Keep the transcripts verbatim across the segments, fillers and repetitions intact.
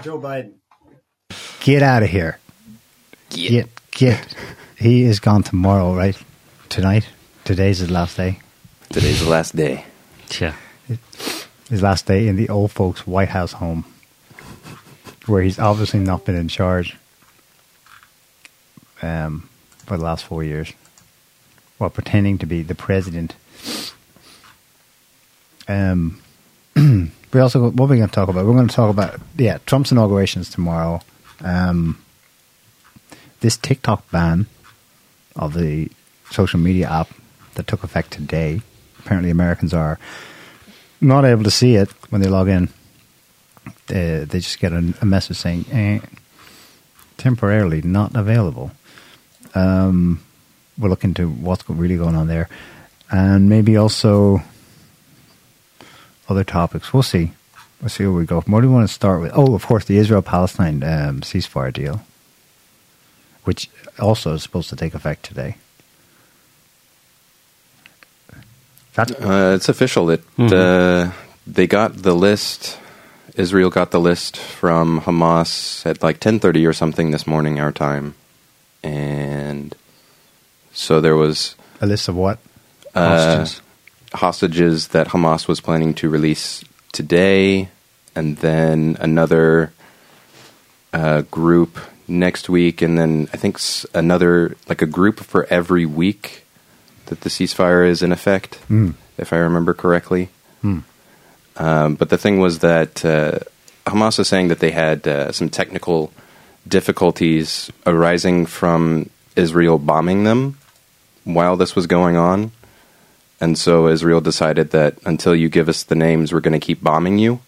Joe Biden. Get out of here. Get. Get. Get. He is gone tomorrow, right? Tonight? Today's his last day. Today's the last day. Yeah. His last day in the old folks' White House home, where he's obviously not been in charge um, for the last four years, while pretending to be the president. Um, we also, what are we going to talk about? We're going to talk about, yeah, Trump's inauguration is tomorrow. Um, this TikTok ban of the social media app that took effect today. Apparently Americans are not able to see it when they log in. Uh, they just get a, a message saying, eh, temporarily not available. Um, we'll look into what's really going on there. And maybe also other topics. We'll see. We'll see where we go. What do we want to start with? Oh, of course, the Israel-Palestine um, ceasefire deal, which also is supposed to take effect today. Uh, it's official that Mm-hmm. uh, they got the list. Israel got the list from Hamas at like ten thirty or something this morning, our time. And so there was A list of what? uh, Hostages. hostages that Hamas was planning to release today, and then another uh, group next week, and then I think s- another, like a group for every week that the ceasefire is in effect, Mm. if I remember correctly. Hmm. Um, but the thing was that uh, Hamas is saying that they had uh, some technical difficulties arising from Israel bombing them while this was going on. And so Israel decided that until you give us the names, we're going to keep bombing you.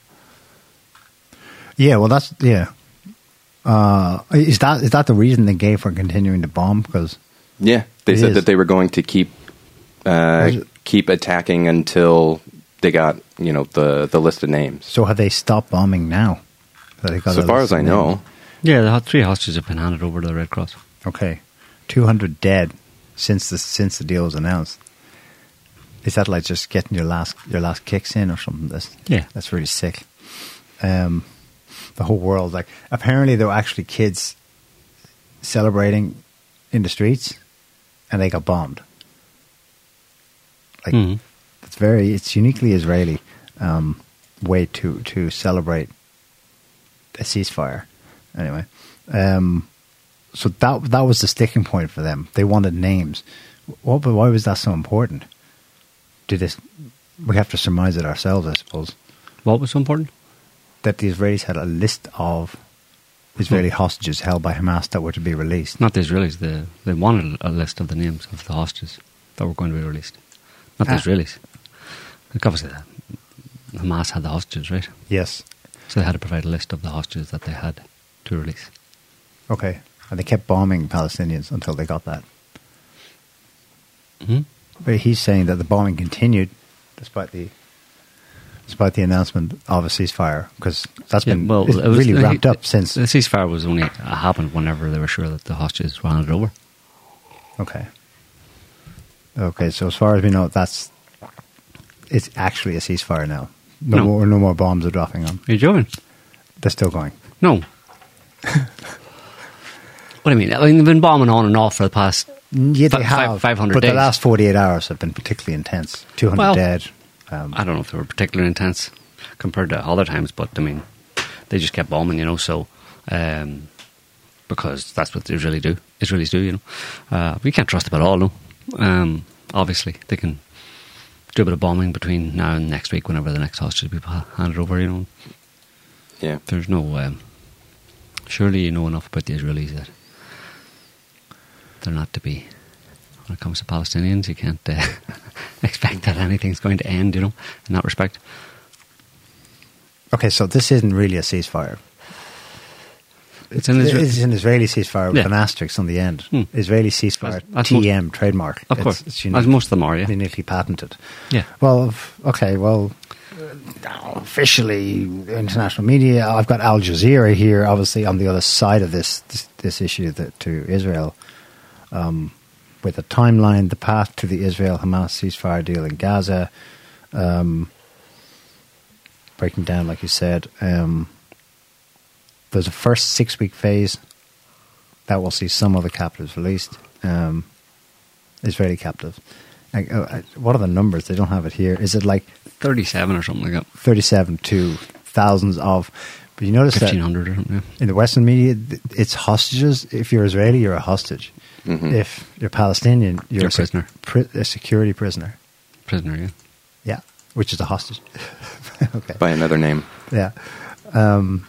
Yeah, well, that's, yeah. Uh, is that is that the reason they gave for continuing to bomb? Because Yeah, they It said is. that they were going to keep uh, Was it- keep attacking until they got, you know, the, the list of names. so have they stopped bombing now? That they got So a far list as of I know, names? Yeah, the hot- three hostages have been handed over to the Red Cross. Okay, two hundred dead since the since the deal was announced. Is that like just getting your last your last kicks in or something? That's Yeah. that's really sick. Um, the whole world, like, apparently there were actually kids celebrating in the streets, and they got bombed. Like, Mhm. it's very, it's uniquely Israeli um, way to to celebrate a ceasefire. Anyway, um, so that that was the sticking point for them. They wanted names. What? But why was that so important? Did this? We have to surmise it ourselves, I suppose. What was so important? That the Israelis had a list of Israeli hostages held by Hamas that were to be released. Not the Israelis. The, they wanted a list of the names of the hostages that were going to be released. Not the Ah. Israelis. Like, obviously, the- Hamas had the hostages, right? Yes. So they had to provide a list of the hostages that they had to release. Okay. And they kept bombing Palestinians until they got that. Mm-hmm. But he's saying that the bombing continued despite the despite the announcement of a ceasefire, because that's Yeah, been well, it's it was- really he- ramped up since. The ceasefire was only uh, happened whenever they were sure that the hostages were handed over. Okay. Okay, so as far as we know, that's it's actually a ceasefire now. No, No. more, no more bombs are dropping on. Are you joking? They're still going. No. What do you mean? I mean, they've been bombing on and off for the past. Yeah, they Fi- have. five- five hundred but days. the last forty-eight hours have been particularly intense. two hundred Well, dead. Um, I don't know if they were particularly intense compared to other times, but I mean, they just kept bombing, you know. So, um, because that's what they really do. Israelis do, you know. Uh, we can't trust them at all, no. Um, obviously, they can do a bit of bombing between now and next week, whenever the next hostage will be ha- handed over, you know. yeah. There's no. Um, surely you know enough about the Israelis that they're not to be. When it comes to Palestinians, you can't uh, expect that anything's going to end, you know, in that respect. okay, so this isn't really a ceasefire. It's an Isra- It's an Israeli ceasefire with Yeah. an asterisk on the end. Hmm. Israeli ceasefire, As- as T M, trademark. Of It's- course, it's as unique, most of them are, yeah. uniquely patented. Yeah. Well, f- okay, well, uh, officially, international media, I've got Al Jazeera here, obviously, on the other side of this this, this issue that, to Israel, um, with a timeline, the path to the Israel-Hamas ceasefire deal in Gaza, um, breaking down, like you said. Um, there's a first six-week phase that will see some other captives released, um, Israeli captives. Like, uh, what are the numbers? They don't have it here. Is it like thirty-seven or something like that? thirty-seven to thousands of. But you notice fifteen hundred that or something. Yeah. in the Western media, it's hostages. If you're Israeli, you're a hostage. Mm-hmm. If you're Palestinian, you're, You're a a, sec- prisoner. pri- a security prisoner. Prisoner, yeah. Yeah, which is a hostage. Okay. By another name. Yeah. Um,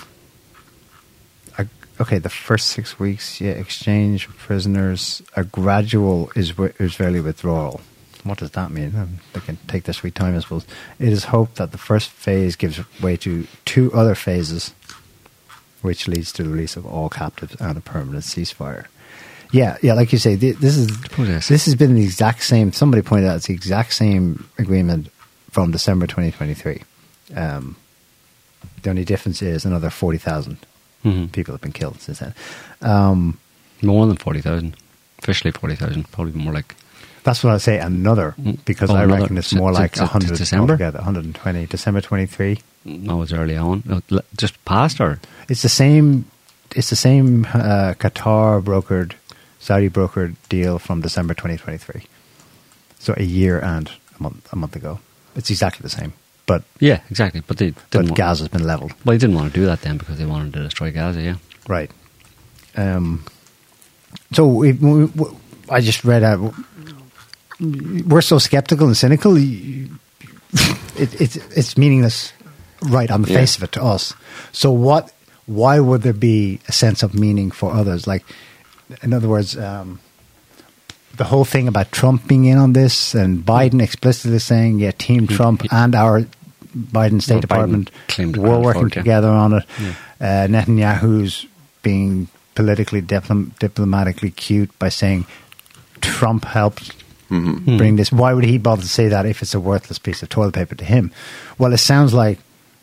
a, okay, the first six weeks, yeah, exchange prisoners, a gradual Isra- Israeli withdrawal. What does that mean? Um, they can take their sweet time, I suppose. It is hoped that the first phase gives way to two other phases, which leads to the release of all captives and a permanent ceasefire. Yeah, yeah, like you say, th- this is Yes. this has been the exact same. Somebody pointed out it's the exact same agreement from December twenty twenty-three. Um, the only difference is another forty thousand Mm-hmm. people have been killed since then. Um, More than forty thousand. Officially forty thousand. Probably more like... that's what I say. Another, because Oh, I another. reckon it's S- more s- like s- a hundred. December? altogether, one hundred twenty. December twenty-three. No, it's early on. No, l- Just past or... It's the same. It's the same uh, Qatar brokered, Saudi brokered deal from December twenty twenty-three. So a year and a month, a month ago. It's exactly the same, but Yeah, exactly. But they but didn't want, Gaza's been leveled. well, they didn't want to do that then because they wanted to destroy Gaza, yeah. Right. Um, so we, we, we, I just read out. We're so skeptical and cynical. It, it's it's meaningless, right on the Yeah. face of it to us. So what? Why would there be a sense of meaning for others? Like, in other words, um, the whole thing about Trump being in on this and Biden explicitly saying, "Yeah, Team Trump and our Biden State Well, Biden Department claimed were credit for working it, yeah. together on it." Yeah. Uh, Netanyahu's being politically diplom- diplomatically cute by saying Trump helped Mm-hmm. bring this. Why would he bother to say that if it's a worthless piece of toilet paper to him? Well, it sounds like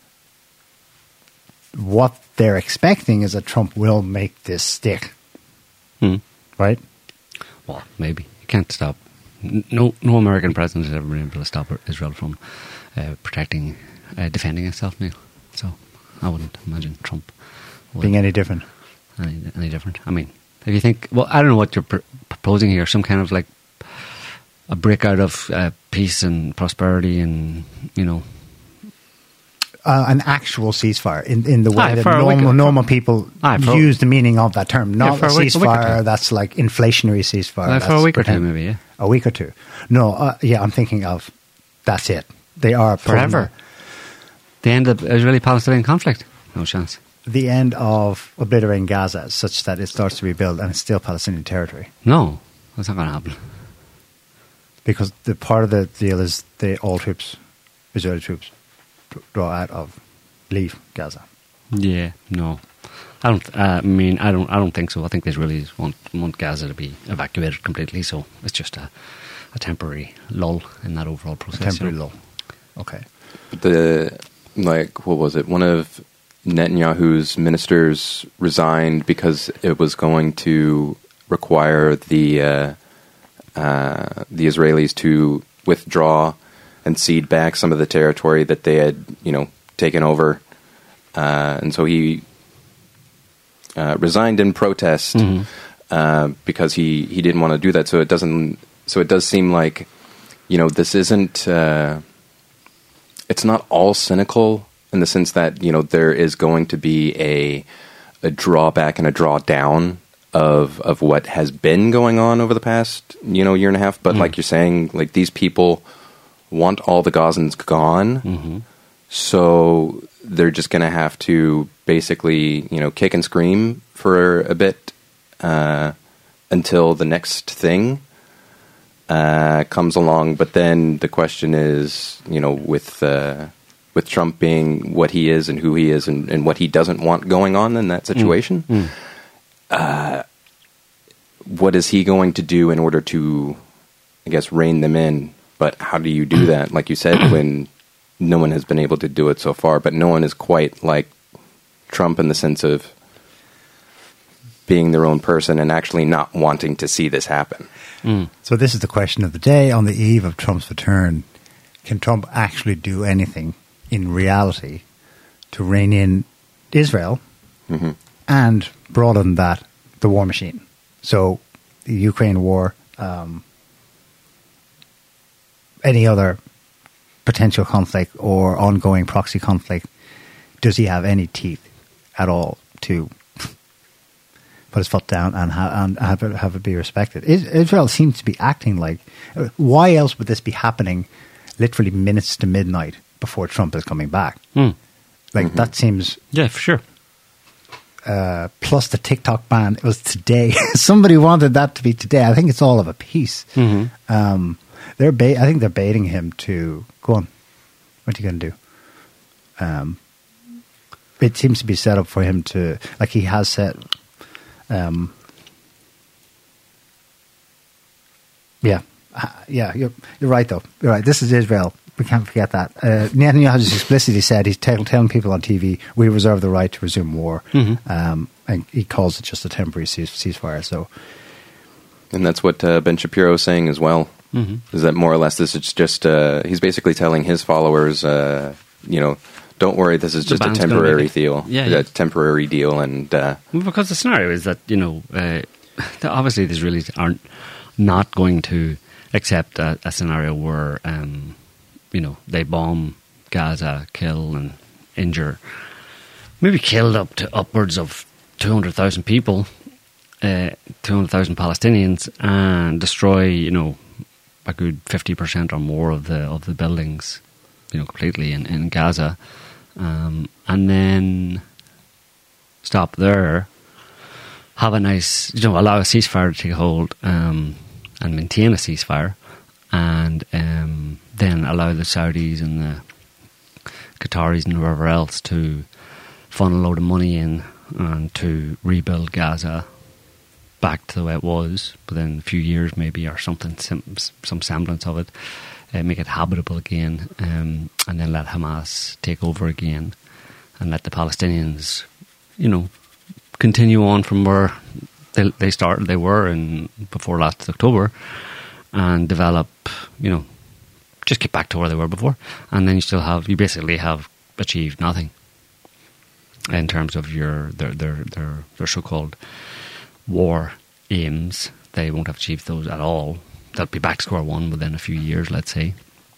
what they're expecting is that Trump will make this stick, Hmm. right? Well, maybe. You can't stop. N- No no American president has ever been able to stop Israel from uh, protecting, uh, defending itself now. So I wouldn't imagine Trump would Being any different. any, any different. I mean, if you think, well, I don't know what you're pr- proposing here, some kind of like a breakout of uh, peace and prosperity and, you know, Uh, an actual ceasefire in, in the way Aye, that for a normal, week- for- normal people Aye, for- use the meaning of that term. Not for a a week- a week or ceasefire two. that's like inflationary ceasefire. uh, for a that's week or two pretend- maybe, yeah. A week or two. No, uh, yeah, I'm thinking of that's it. They are Forever. The end of Israeli-Palestinian conflict? No chance. the end of obliterating Gaza such that it starts to rebuild and it's still Palestinian territory. No, that's not going to happen. Because the part of the deal is the all troops, Israeli troops, draw out of, leave Gaza. Yeah, no. I don't. Uh, I mean, I don't. I don't think so. I think the Israelis want want Gaza to be evacuated completely. So it's just a, a temporary lull in that overall process. Temporary you know. lull. Okay. The like what was it? One of Netanyahu's ministers resigned because it was going to require the uh, uh, the Israelis to withdraw and cede back some of the territory that they had, you know, taken over, uh, and so he uh, resigned in protest Mhm. uh, because he, he didn't want to do that. So it doesn't. So it does seem like, you know, this isn't. Uh, it's not all cynical in the sense that, you know, there is going to be a a drawback and a drawdown of of what has been going on over the past, you know, year and a half. But Mm. like you're saying, like these people want all the Gazans gone, Mhm. so they're just going to have to basically, you know, kick and scream for a bit uh, until the next thing uh, comes along. But then the question is, you know, with uh, with Trump being what he is and who he is and, and what he doesn't want going on in that situation, Mm. uh, what is he going to do in order to, I guess, rein them in? But how do you do that? Like you said, when no one has been able to do it so far, but no one is quite like Trump in the sense of being their own person and actually not wanting to see this happen. Mm. So this is the question of the day on the eve of Trump's return. Can Trump actually do anything in reality to rein in Israel Mm-hmm. and broader than that, the war machine. So the Ukraine war, um, any other potential conflict or ongoing proxy conflict, does he have any teeth at all to put his foot down and, ha- and have, it, have it be respected? Israel seems to be acting like... Why else would this be happening literally minutes to midnight before Trump is coming back? Mm. Like, Mm-hmm. that seems... Yeah, for sure. Uh, plus the TikTok ban, it was today. Somebody wanted that to be today. I think it's all of a piece. Mm-hmm. Um, they're ba- I think they're baiting him to... Go on. What are you going to do? Um, it seems to be set up for him to... Like, he has said... Um, yeah. Uh, yeah, you're, you're right, though. You're right. This is Israel. We can't forget that. Uh, Netanyahu has explicitly said, he's t- telling people on T V, we reserve the right to resume war. Mm-hmm. Um, and he calls it just a temporary cease- ceasefire. So, And that's what uh, Ben Shapiro is saying as well. Mm-hmm. Is that more or less this is just, uh, he's basically telling his followers, uh, you know, don't worry, this is The just a band's gonna temporary make it. deal. Yeah, a yeah. temporary deal. And uh, Well, because the scenario is that, you know, uh, obviously the Israelis aren't not going to accept a, a scenario where, um, you know, they bomb Gaza, kill and injure, maybe killed up to upwards of two hundred thousand people, uh, two hundred thousand Palestinians, and destroy, you know, a good fifty percent or more of the of the buildings, you know, completely in, in Gaza, um, and then stop there, have a nice, you know, allow a ceasefire to take hold, um, and maintain a ceasefire, and um, then allow the Saudis and the Qataris and whoever else to funnel a load of money in and to rebuild Gaza back to the way it was within a few years maybe, or something, some, some semblance of it, uh, make it habitable again, um, and then let Hamas take over again and let the Palestinians, you know, continue on from where they, they started, they were in before last October, and develop, you know, just get back to where they were before. And then you still have, you basically have achieved nothing in terms of your their their their, their so-called war aims. They won't have achieved those at all. They'll be back to square one within a few years, let's say.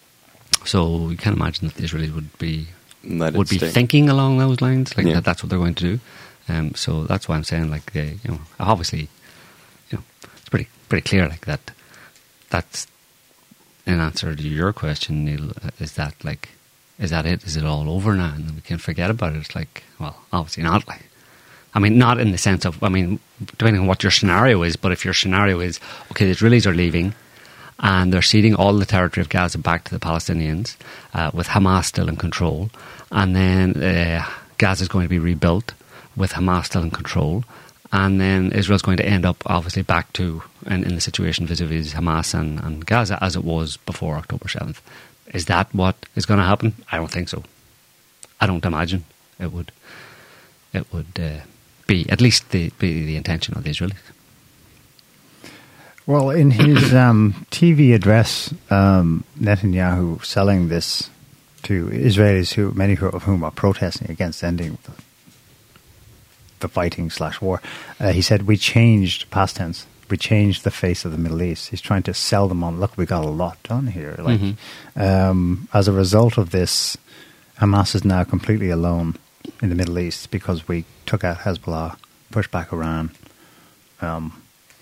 So you can't imagine that the Israelis would be let it would be stay. thinking along those lines, like Yeah. that. That's what they're going to do. Um, so that's why I'm saying, like, they, you know, obviously, you know, it's pretty pretty clear, like that. That's in answer to your question, Neil. Is that like, is that it? Is it all over now, and we can forget about it? It's like, well, obviously not. Like, I mean, not in the sense of, I mean, depending on what your scenario is. But if your scenario is, okay, the Israelis are leaving, and they're ceding all the territory of Gaza back to the Palestinians, uh, with Hamas still in control, and then uh, Gaza is going to be rebuilt with Hamas still in control, and then Israel's going to end up obviously back to in, in the situation vis-a-vis Hamas and, and Gaza as it was before October seventh. Is that what is going to happen? I don't think so. I don't imagine it would. It would uh, be at least the be the intention of the Israelis. well, in his um, T V address, um, Netanyahu selling this to Israelis, who many of whom are protesting against ending the, the fighting slash war, uh, he said, we changed, past tense, we changed the face of the Middle East. He's trying to sell them on, look, we got a lot done here. Like, Mm-hmm. um, as a result of this, Hamas is now completely alone in the Middle East because we took out Hezbollah, pushed back Iran. Um,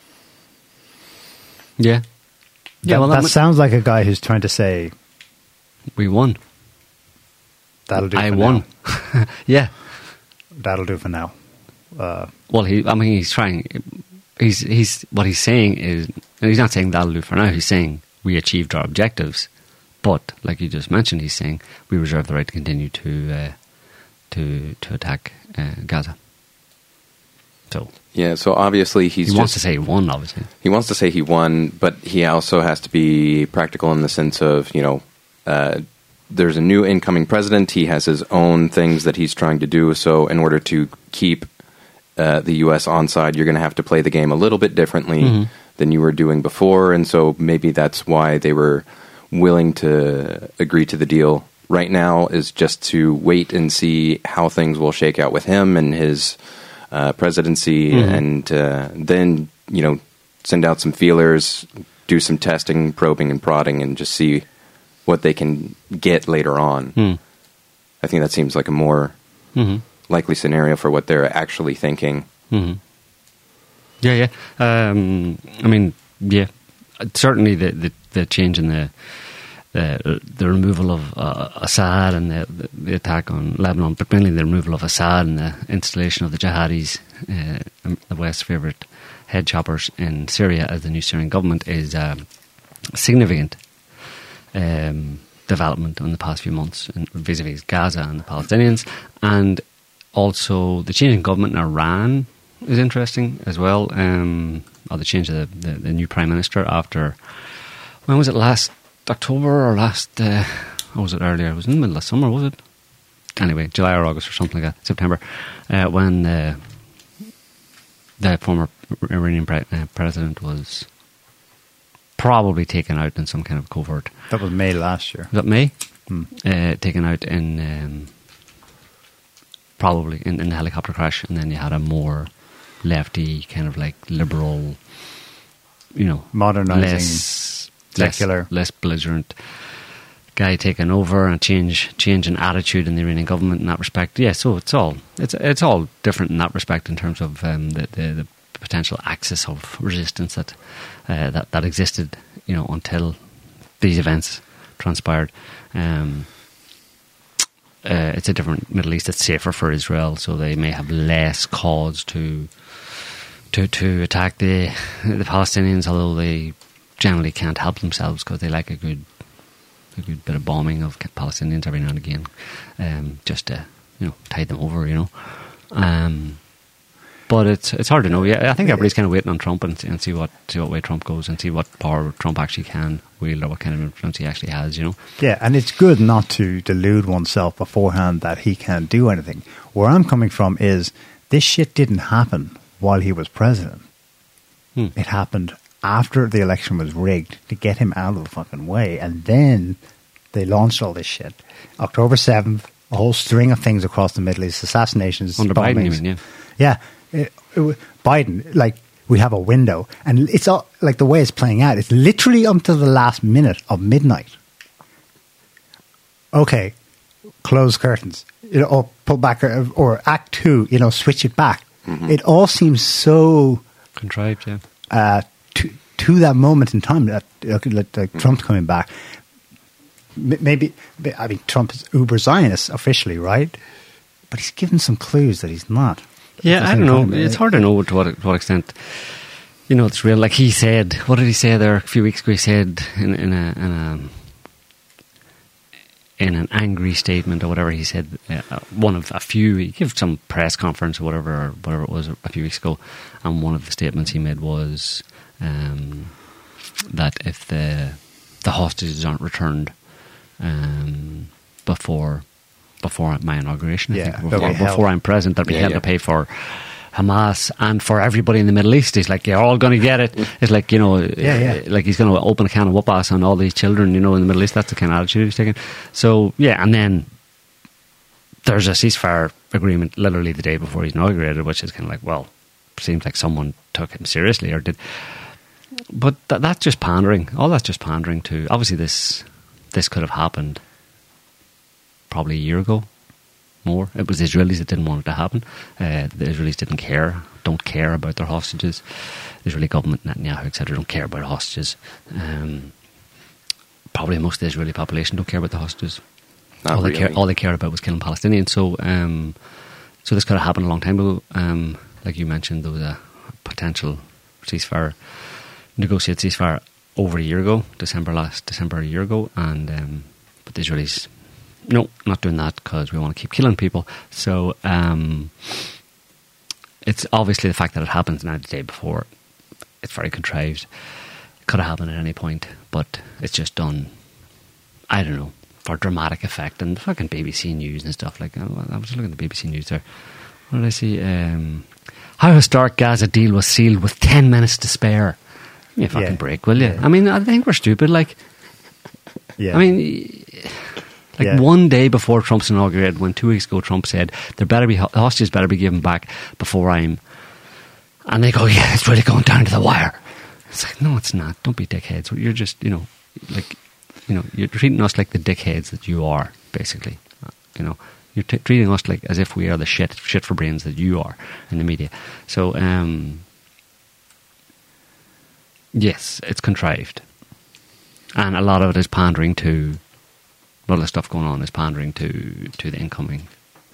Yeah, yeah. that, Well, that that, sounds like a guy who's trying to say, we won. that'll do I for won. now. Yeah. That'll do for now. Uh, Well, he. I mean, he's trying. He's he's what he's saying is, and he's not saying that'll do for now. He's saying we achieved our objectives, but like you just mentioned, he's saying we reserve the right to continue to uh, to to attack uh, Gaza. So Yeah, so obviously he's he just, wants to say he won, obviously. he wants to say he won, but he also has to be practical in the sense of, you know, uh, there's a new incoming president. He has his own things that he's trying to do. So in order to keep uh, the U S on side, you're going to have to play the game a little bit differently Mhm. than you were doing before. And so maybe that's why they were willing to agree to the deal right now is just to wait and see how things will shake out with him and his uh, presidency, mm-hmm. and uh, then, you know, send out some feelers, do some testing, probing, and prodding, and just see what they can get later on. Mm. I think that seems like a more mm-hmm. likely scenario for what they're actually thinking. Mm-hmm. Yeah, yeah. Um, I mean, yeah. Certainly, the, the, the change in the the, the removal of uh, Assad and the, the, the attack on Lebanon, but mainly the removal of Assad and the installation of the jihadis, uh, the West's favourite head choppers in Syria as the new Syrian government, is um, significant um, development in the past few months vis-a-vis Gaza and the Palestinians, and also the change in government in Iran is interesting as well. Um, or the change of the, the, the new prime minister after, when was it, last October or last, uh, or was it earlier? It was in the middle of summer, was it? Anyway, July or August or something like that, September, uh, when uh, the former Iranian pre- uh, president was probably taken out in some kind of covert. That was May last year. Was that May? Hmm. Uh, taken out in, um, probably in, in the helicopter crash, and then you had a more lefty, kind of like liberal, you know, modernising, less, secular, less, less belligerent guy taking over, and change change in attitude in the Iranian government in that respect. Yeah, so it's all it's it's all different in that respect in terms of um, the, the the potential axis of resistance that uh, that that existed, you know, until these events transpired. Um, uh, it's a different Middle East. It's safer for Israel, so they may have less cause to. To, to attack the the Palestinians, although they generally can't help themselves because they like a good a good bit of bombing of Palestinians every now and again, um, just to, you know, tide them over, you know. Um, but it's it's hard to know. Yeah, I think everybody's kind of waiting on Trump and, and see what see what way Trump goes and see what power Trump actually can wield or what kind of influence he actually has, you know. Yeah, and it's good not to delude oneself beforehand that he can't do anything. Where I'm coming from is this shit didn't happen while he was president. Hmm. It happened after the election was rigged to get him out of the fucking way, and then they launched all this shit. October seventh, a whole string of things across the Middle East, assassinations, under bombings. Biden, you mean, yeah. Yeah, it, it, Biden, like, we have a window, and it's all, like, the way it's playing out, it's literally up to the last minute of midnight. Okay, close curtains, you know, or pull back, or, or act two, you know, switch it back. Mm-hmm. It all seems so contrived, yeah. Uh, to to that moment in time that like, like mm-hmm. Trump's coming back. Maybe I mean Trump is uber Zionist officially, right? But he's given some clues that he's not. Yeah, I don't know. Time, it's hard to know to what to what extent. You know, it's real. Like he said, what did he say there a few weeks ago? He said in, in a. In a in an angry statement or whatever, he said uh, one of a few, he gave some press conference or whatever, or whatever it was a few weeks ago, and one of the statements he made was um, that if the the hostages aren't returned um, before before my inauguration, yeah, I think, before, before I'm present, that we yeah, had yeah. to pay for Hamas and for everybody in the Middle East. He's like, you're all going to get it. It's like, you know, yeah, yeah. like he's going to open a can of whoop ass on all these children, you know, in the Middle East. That's the kind of attitude he's taking. So, yeah, and then there's a ceasefire agreement literally the day before he's inaugurated, which is kind of like, well, seems like someone took him seriously or did. But th- that's just pandering. All that's just pandering to, obviously this this could have happened probably a year ago. More. It was the Israelis that didn't want it to happen. Uh, the Israelis didn't care, don't care about their hostages. The Israeli government, Netanyahu, et cetera, don't care about hostages. Um, probably most of the Israeli population don't care about the hostages. Not all, really. they care, all they care about was killing Palestinians. So, um, so this could have happened a long time ago. Um, like you mentioned, there was a potential ceasefire, negotiated ceasefire over a year ago, December last December a year ago, and um, but the Israelis. No, not doing that because we want to keep killing people. So um, it's obviously the fact that it happens now the day before. It's very contrived. It could have happened at any point, but it's just done, I don't know, for dramatic effect. And fucking B B C News and stuff like that. I was looking at the B B C News there. What did I see? Um, how historic Gaza deal was sealed with ten minutes to spare. Give me a fucking yeah. break, will you? Yeah. I mean, I think we're stupid. Like, yeah. I mean... Like Yeah. one day before Trump's inaugurated, when two weeks ago Trump said there better be the hostages better be given back before I'm, and they go, yeah, it's really going down to the wire. It's like, no, it's not. Don't be dickheads. You're just, you know, like, you know, you're treating us like the dickheads that you are, basically. You know, you're t- treating us like as if we are the shit, shit for brains that you are in the media. So, um, yes, it's contrived, and a lot of it is pandering to. A lot of the stuff going on is pandering to to the incoming.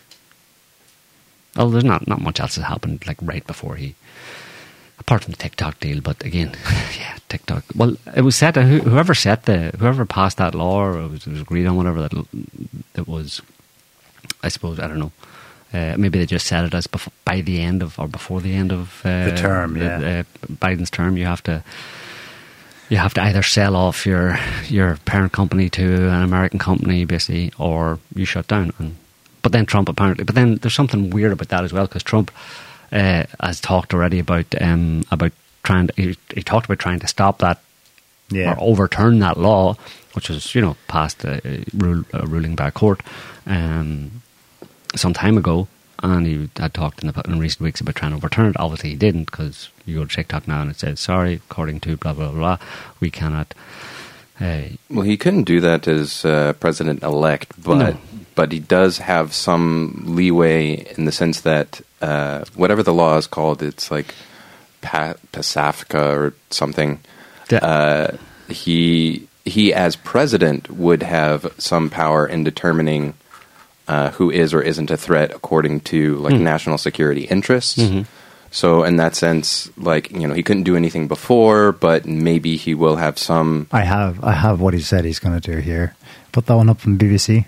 Oh, there's not not much else that happened like right before he. Apart from the TikTok deal, but again, yeah, TikTok. Well, it was set. Who, whoever set the, whoever passed that law, or it was, it was agreed on, whatever that it was. I suppose I don't know. Uh, maybe they just set it as before, by the end of or before the end of uh, The term, the, yeah. uh, Biden's term. You have to, you have to either sell off your your parent company to an American company, basically, or you shut down. And, but then Trump apparently, but then there's something weird about that as well, because Trump. Uh, has talked already about um, about trying. To, he, he talked about trying to stop that Yeah. or overturn that law, which was you know passed a, a, rule, a ruling by a court um, some time ago, and he had talked in, the, in recent weeks about trying to overturn it. Obviously, he didn't, because you go to TikTok now and it says, "Sorry, according to blah blah blah, we cannot." Uh, Well, he couldn't do that as uh, president-elect, but No. but he does have some leeway in the sense that uh, whatever the law is called, it's like pa- Pacifica or something. Yeah. Uh, he he as president would have some power in determining uh, who is or isn't a threat according to like Mm. national security interests. Mhm. So in that sense, like, you know, he couldn't do anything before, but maybe he will have some. I have I have what he said he's going to do here. Put that one up from B B C.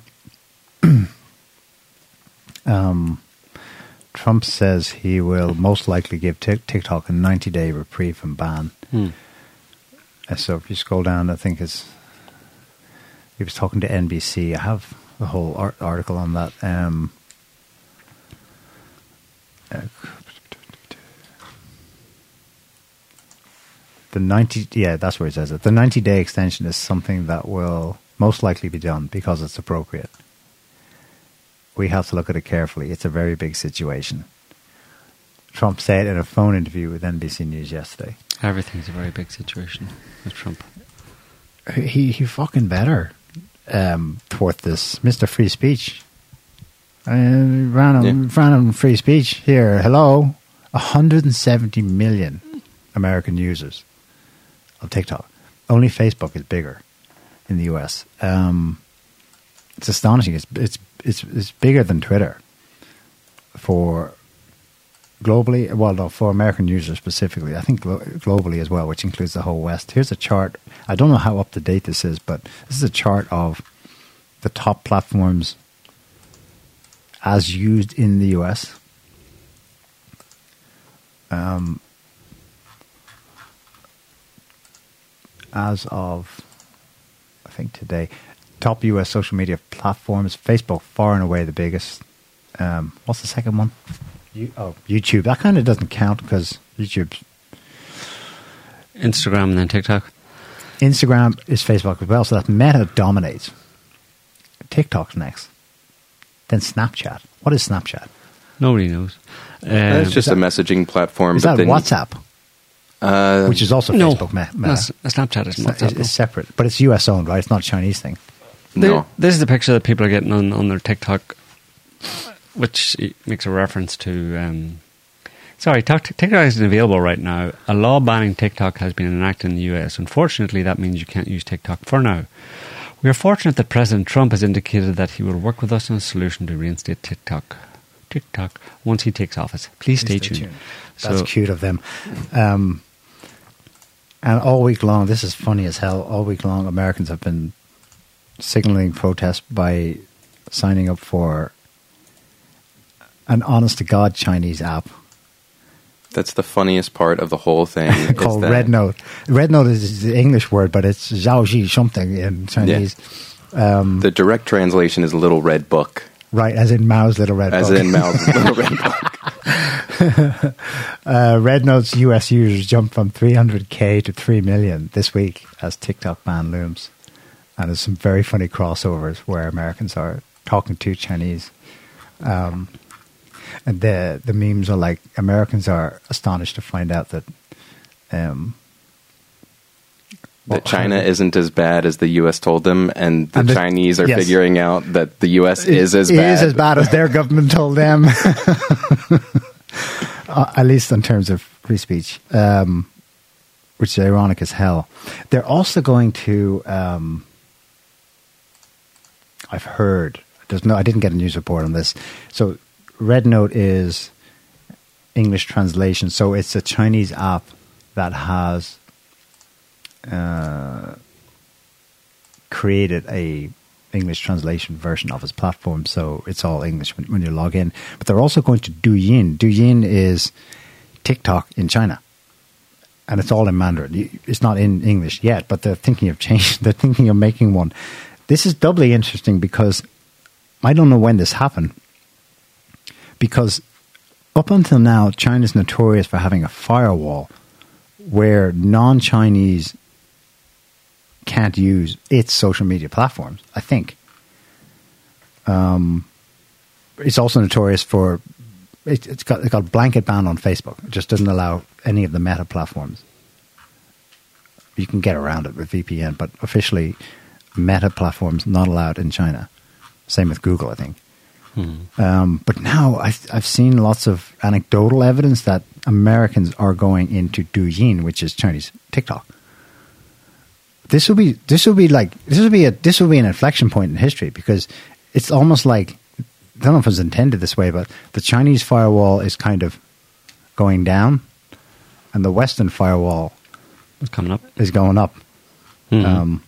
um, Trump says he will most likely give Tik TikTok a ninety-day reprieve from ban. hmm. Uh, so if you scroll down, I think it's he was talking to N B C. I have the whole art article on that. Um, uh, the ninety, yeah, that's where it says it. The ninety-day extension is something that will most likely be done because it's appropriate. We have to look at it carefully. It's a very big situation. Trump said in a phone interview with N B C News yesterday. Everything's a very big situation with Trump. He he fucking better um, thwart this, Mister Free Speech. Uh, random, Yeah. random free speech here. Hello, one hundred seventy million American users of TikTok. Only Facebook is bigger in the U S. Um, it's astonishing. It's it's it's it's bigger than Twitter for globally. Well, no, for American users specifically. I think glo- globally as well, which includes the whole West. Here's a chart. I don't know how up to date this is, but this is a chart of the top platforms as used in the U S. Um, as of, I think today, top U S social media platforms, Facebook far and away the biggest. Um, what's the second one? You, oh, YouTube. That kind of doesn't count because YouTube's Instagram and then TikTok. Instagram is Facebook as well, so that Meta dominates. TikTok's next. Then Snapchat. What is Snapchat? Nobody knows. Um, it's just that- a messaging platform. Is but that then, WhatsApp? Uh, Which is also no, Facebook. Me- Meta. that's- Snapchat is It's, not- WhatsApp. it's- it's separate, but it's U S owned, right? It's not a Chinese thing. There- no. This is the picture that people are getting on, on their TikTok, which makes a reference to. Um, sorry, Tok- TikTok isn't available right now. A law banning TikTok has been enacted in the U S. Unfortunately, that means you can't use TikTok for now. We are fortunate that President Trump has indicated that he will work with us on a solution to reinstate TikTok. TikTok once he takes office. Please stay, Stay tuned. tuned. That's So- cute of them. Um, and all week long, this is funny as hell. All week long, Americans have been signaling protest by signing up for an honest-to-God Chinese app That's the funniest part of the whole thing. is called that- Red Note. Red Note is the English word, but it's Zhaoji something in Chinese. Um, The direct translation is Little Red Book, right, as in Mao's Little Red as Book. in Mao's Little Red Book. Uh, Red Note's U S users jumped from three hundred K to three million this week as TikTok ban looms. and there's some very funny crossovers where Americans are talking to Chinese. Um, and the the memes are like, Americans are astonished to find out that um, that China isn't as bad as the U S told them, and the, and the Chinese are yes. figuring out that the U S it, is as it bad. is as bad as their government told them. uh, at least in terms of free speech, um, which is ironic as hell. They're also going to. Um, I've heard. There's no. I didn't get a news report on this. So, Red Note is English translation. So it's a Chinese app that has uh, created a English translation version of its platform. So it's all English when, when you log in. But they're also going to Douyin. Douyin is TikTok in China. And it's all in Mandarin. It's not in English yet, but they're thinking of changing. They're thinking of making one. This is doubly interesting because I don't know when this happened. Because up until now, China's notorious for having a firewall where non-Chinese can't use its social media platforms, I think. Um, it's also notorious for, it, it's got, it's got a blanket ban on Facebook. It just doesn't allow any of the Meta platforms. You can get around it with V P N, but officially Meta platforms not allowed in China. Same with Google, I think. Hmm. Um, but now I've, I've seen lots of anecdotal evidence that Americans are going into Douyin, which is Chinese TikTok. This will be this will be like this will be a this will be an inflection point in history, because it's almost like, I don't know if it was intended this way, but the Chinese firewall is kind of going down, and the Western firewall is coming up. Is going up. Mm-hmm. Um,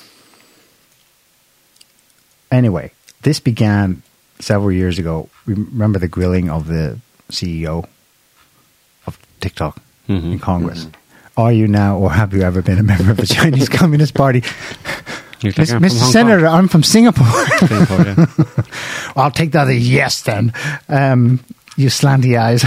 anyway, this began several years ago. Remember the grilling of the C E O of TikTok mm-hmm. in Congress? Mm-hmm. Are you now, or have you ever been a member of the Chinese Communist Party? Like, Mister Mister Senator, I'm from Singapore. Singapore yeah. I'll take that as a yes then. Um, you slanty eyes.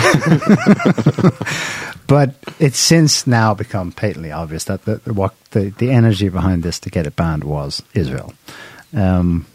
But it's since now become patently obvious that the, what the, the energy behind this to get it banned was Israel. Um,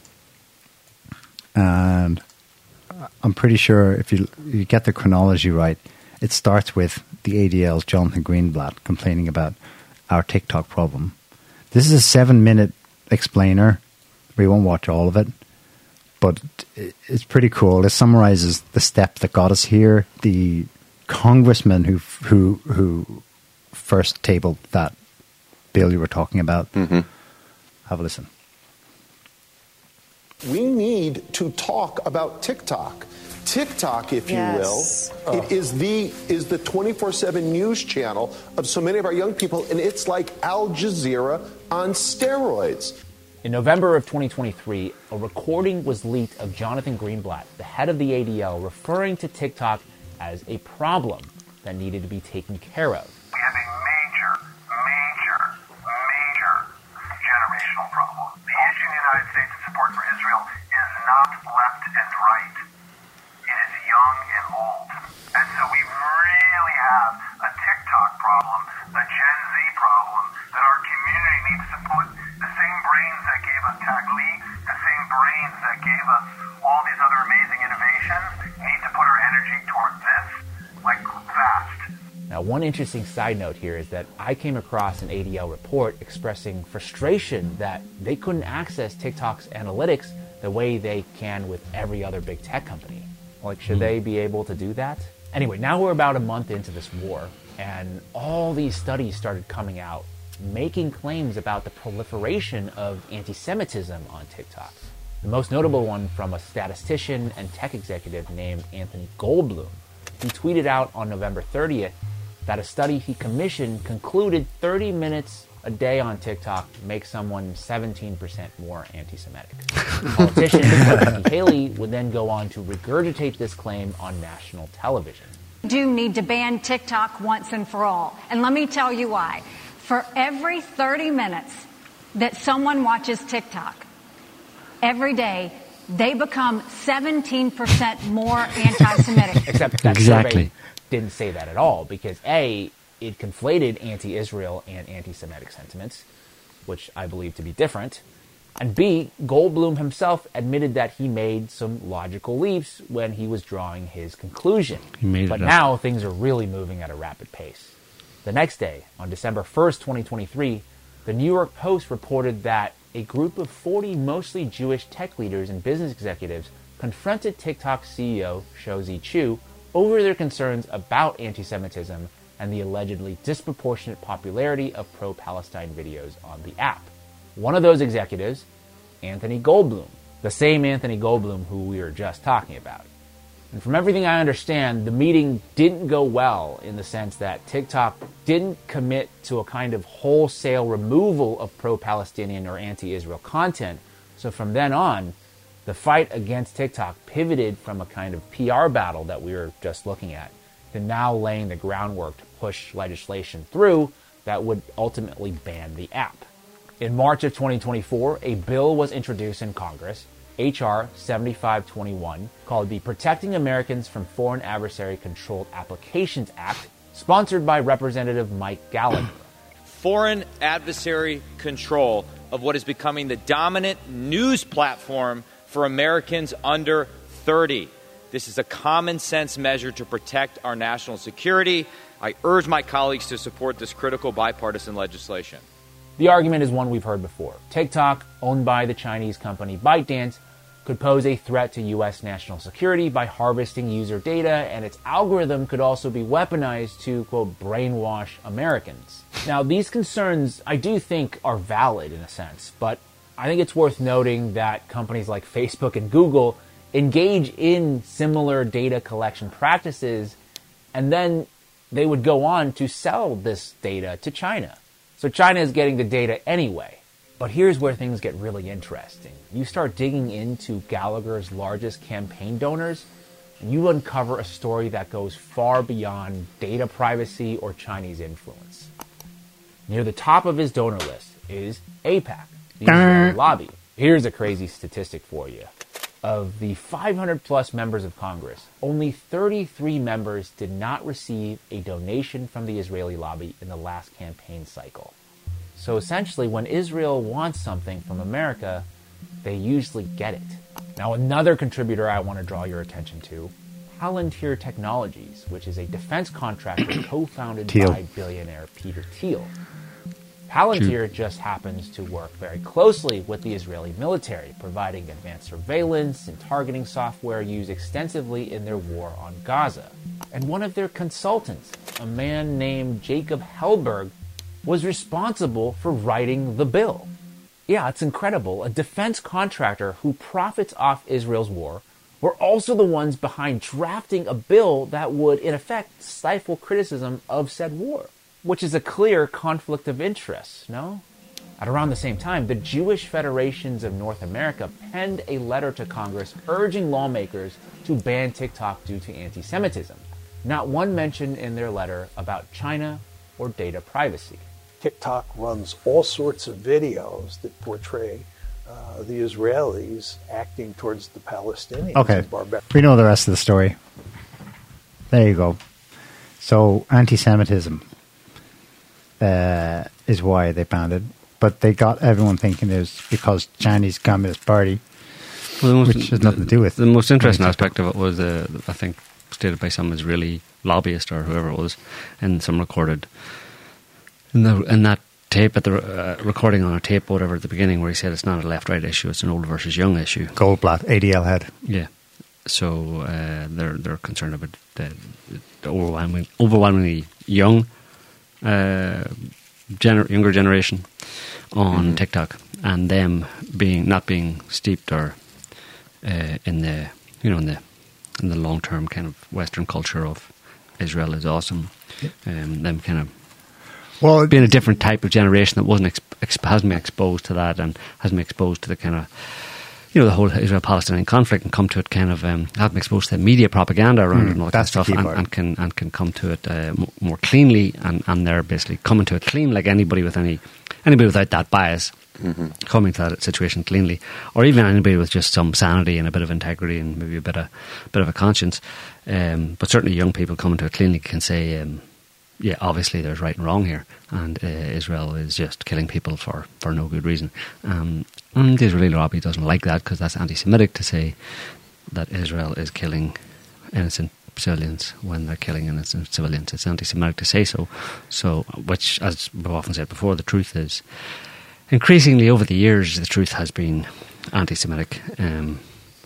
and I'm pretty sure if you, you get the chronology right, it starts with the A D L's Jonathan Greenblatt complaining about our TikTok problem. This is a seven-minute explainer. We won't watch all of it, but it's pretty cool. It summarizes the steps that got us here. The congressman who who who first tabled that bill you were talking about. Mm-hmm. Have a listen. We need to talk about TikTok. TikTok, if yes. you will, oh. it is the is the twenty-four seven news channel of so many of our young people, and it's like Al Jazeera on steroids. In November of twenty twenty-three, a recording was leaked of Jonathan Greenblatt, the head of the A D L, referring to TikTok as a problem that needed to be taken care of. We have a major, major, major generational problem. The issue in the United States of support for Israel is not left and right. It is young and old. And so we really have a TikTok problem, a Gen Z problem, that our community needs to put the same brains that gave us Tagli, the same brains that gave us all these other amazing innovations, need to put our energy toward this, like, fast. Now, one interesting side note here is that I came across an A D L report expressing frustration that they couldn't access TikTok's analytics the way they can with every other big tech company. Like, should mm. they be able to do that? Anyway, now we're about a month into this war, and all these studies started coming out, making claims about the proliferation of anti-Semitism on TikTok. The most notable one from a statistician and tech executive named Anthony Goldblum. He tweeted out on November thirtieth that a study he commissioned concluded thirty minutes a day on TikTok makes someone seventeen percent more anti-Semitic. Politician Nikki Haley would then go on to regurgitate this claim on national television. We do need to ban TikTok once and for all. And let me tell you why. For every thirty minutes that someone watches TikTok, every day, they become seventeen percent more anti-Semitic. Except that exactly. survey didn't say that at all, because A, it conflated anti-Israel and anti-Semitic sentiments, which I believe to be different. And B, Goldblum himself admitted that he made some logical leaps when he was drawing his conclusion. He made but it up. now things are really moving at a rapid pace. The next day, on December first, twenty twenty-three, the New York Post reported that a group of forty mostly Jewish tech leaders and business executives confronted TikTok C E O Shou Zi Chew over their concerns about anti-Semitism and the allegedly disproportionate popularity of pro-Palestine videos on the app. One of those executives, Anthony Goldblum, the same Anthony Goldblum who we were just talking about. And from everything I understand, the meeting didn't go well in the sense that TikTok didn't commit to a kind of wholesale removal of pro-Palestinian or anti-Israel content. So from then on, the fight against TikTok pivoted from a kind of P R battle that we were just looking at to now laying the groundwork to push legislation through that would ultimately ban the app. In March of twenty twenty-four, a bill was introduced in Congress, H R seventy-five twenty-one, called the Protecting Americans from Foreign Adversary Controlled Applications Act, sponsored by Representative Mike Gallagher. Foreign adversary control of what is becoming the dominant news platform for Americans under thirty. This is a common sense measure to protect our national security. I urge my colleagues to support this critical bipartisan legislation. The argument is one we've heard before. TikTok, owned by the Chinese company ByteDance, could pose a threat to U S national security by harvesting user data, and its algorithm could also be weaponized to, quote, brainwash Americans. Now, these concerns, I do think, are valid in a sense, but I think it's worth noting that companies like Facebook and Google engage in similar data collection practices, and then they would go on to sell this data to China. So China is getting the data anyway. But here's where things get really interesting. You start digging into Gallagher's largest campaign donors, and you uncover a story that goes far beyond data privacy or Chinese influence. Near the top of his donor list is AIPAC, the Israeli lobby. Here's a crazy statistic for you. Of the five hundred plus members of Congress, only thirty-three members did not receive a donation from the Israeli lobby in the last campaign cycle. So essentially, when Israel wants something from America, they usually get it. Now, another contributor I want to draw your attention to, Palantir Technologies, which is a defense contractor co-founded Thiel. by billionaire Peter Thiel. Palantir just happens to work very closely with the Israeli military, providing advanced surveillance and targeting software used extensively in their war on Gaza. And one of their consultants, a man named Jacob Hellberg, was responsible for writing the bill. Yeah, it's incredible. A defense contractor who profits off Israel's war were also the ones behind drafting a bill that would, in effect, stifle criticism of said war, which is a clear conflict of interest, no? At around the same time, the Jewish Federations of North America penned a letter to Congress urging lawmakers to ban TikTok due to anti-Semitism. Not one mention in their letter about China or data privacy. TikTok runs all sorts of videos that portray uh, the Israelis acting towards the Palestinians. Okay, as barbar- we know the rest of the story. There you go. So, anti-Semitism uh, is why they banned it, but they got everyone thinking it was because Chinese Communist Party, Well, the most, which has nothing to do with the most interesting anything. aspect of it was, uh, I think, stated by some Israeli lobbyist or whoever it was, and some recorded in the in that tape at the uh, recording on a tape, whatever, at the beginning, where he said it's not a left-right issue; it's an old versus young issue. Goldblatt, A D L head. Yeah. So uh, they're they're concerned about the, the overwhelming, overwhelmingly young, uh, gener- younger generation on Mm-hmm. TikTok, and them being not being steeped or uh, in the you know in the in the long term kind of Western culture of Israel is awesome. Um, them kind of Well, being a different type of generation that wasn't exp- exp- hasn't been exposed to that and hasn't been exposed to the kind of you know the whole Israel-Palestinian conflict and come to it kind of um, haven't been exposed to the media propaganda around Mm, it and all that that's kind of the stuff key and, part. and can and can come to it uh, m- more cleanly and, and they're basically coming to it clean like anybody with any anybody without that bias Mm-hmm. coming to that situation cleanly, or even anybody with just some sanity and a bit of integrity and maybe a bit of bit of a conscience. Um, but certainly young people coming to it cleanly can say, um, yeah, obviously there's right and wrong here, and uh, Israel is just killing people for, for no good reason. Um, And the Israeli lobby doesn't like that because that's anti-Semitic to say that Israel is killing innocent civilians when they're killing innocent civilians. It's anti-Semitic to say so. So, which, as we've often said before, the truth is, increasingly over the years, the truth has been anti-Semitic. Um,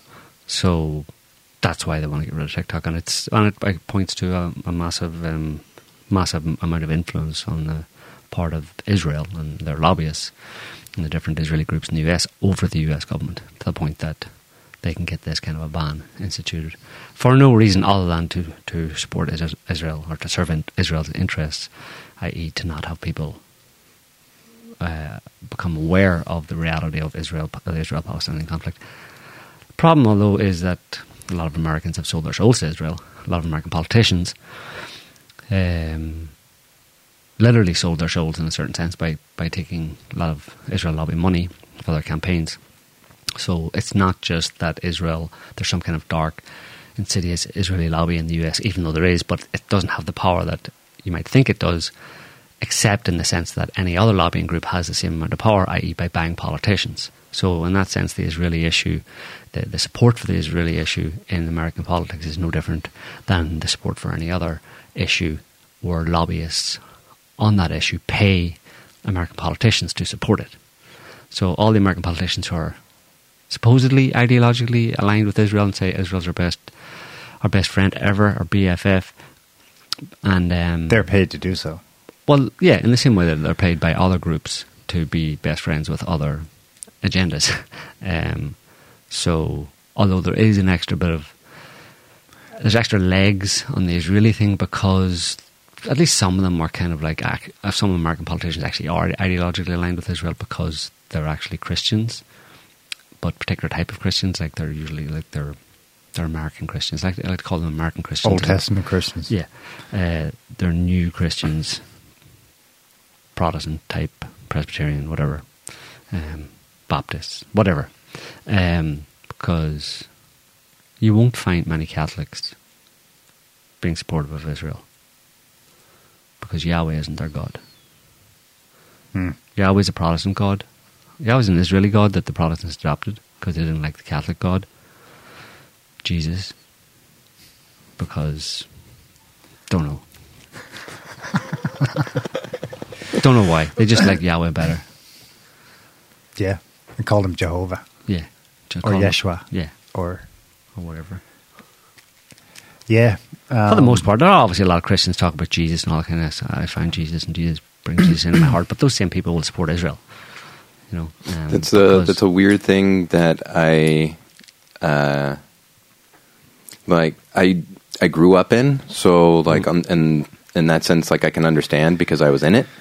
so that's why they want to get rid of TikTok, and it's and it, it points to a, a massive, um, massive amount of influence on the part of Israel and their lobbyists and the different Israeli groups in the U S over the U S government, to the point that they can get this kind of a ban instituted for no reason other than to, to support Israel or to serve in Israel's interests, that is to not have people uh, become aware of the reality of Israel, the Israel-Palestinian conflict. The problem, although, is that a lot of Americans have sold their souls to Israel. A lot of American politicians um, literally sold their souls in a certain sense by, by taking a lot of Israel lobby money for their campaigns. So it's not just that Israel, there's some kind of dark, insidious Israeli lobby in the U S, even though there is, but it doesn't have the power that you might think it does, except in the sense that any other lobbying group has the same amount of power, that is by buying politicians. So in that sense, the Israeli issue, the, the support for the Israeli issue in American politics is no different than the support for any other issue where lobbyists on that issue pay American politicians to support it. So all the American politicians who are supposedly ideologically aligned with Israel and say Israel's our best, our best friend ever, our B F F, and um, they're paid to do so. Well, yeah, in the same way that they're paid by other groups to be best friends with other agendas. um, so, although there is an extra bit of, there's extra legs on the Israeli thing because at least some of them are kind of like, some American politicians actually are ideologically aligned with Israel because they're actually Christians, but particular type of Christians, like they're usually like they're they're American Christians. I like, I like to call them American Christians. Old Testament Christians. Yeah, uh, they're new Christians, Protestant type, Presbyterian, whatever, um, Baptists, whatever, um, because you won't find many Catholics being supportive of Israel because Yahweh isn't their God. Hmm. Yahweh's a Protestant God. Yahweh's an Israeli God that the Protestants adopted because they didn't like the Catholic God, Jesus, because don't know. Don't know why. They just like Yahweh better. Yeah. And called him Jehovah. Yeah. Or Yeshua. Yeah. Or or whatever. Yeah. Um, For the most part, there are obviously a lot of Christians talk about Jesus and all that kind of stuff. I find Jesus and Jesus brings Jesus into my heart, but those same people will support Israel. You know, um, that's a that's a weird thing that I, uh, like I I grew up in. So like, um, in in that sense, like I can understand because I was in it,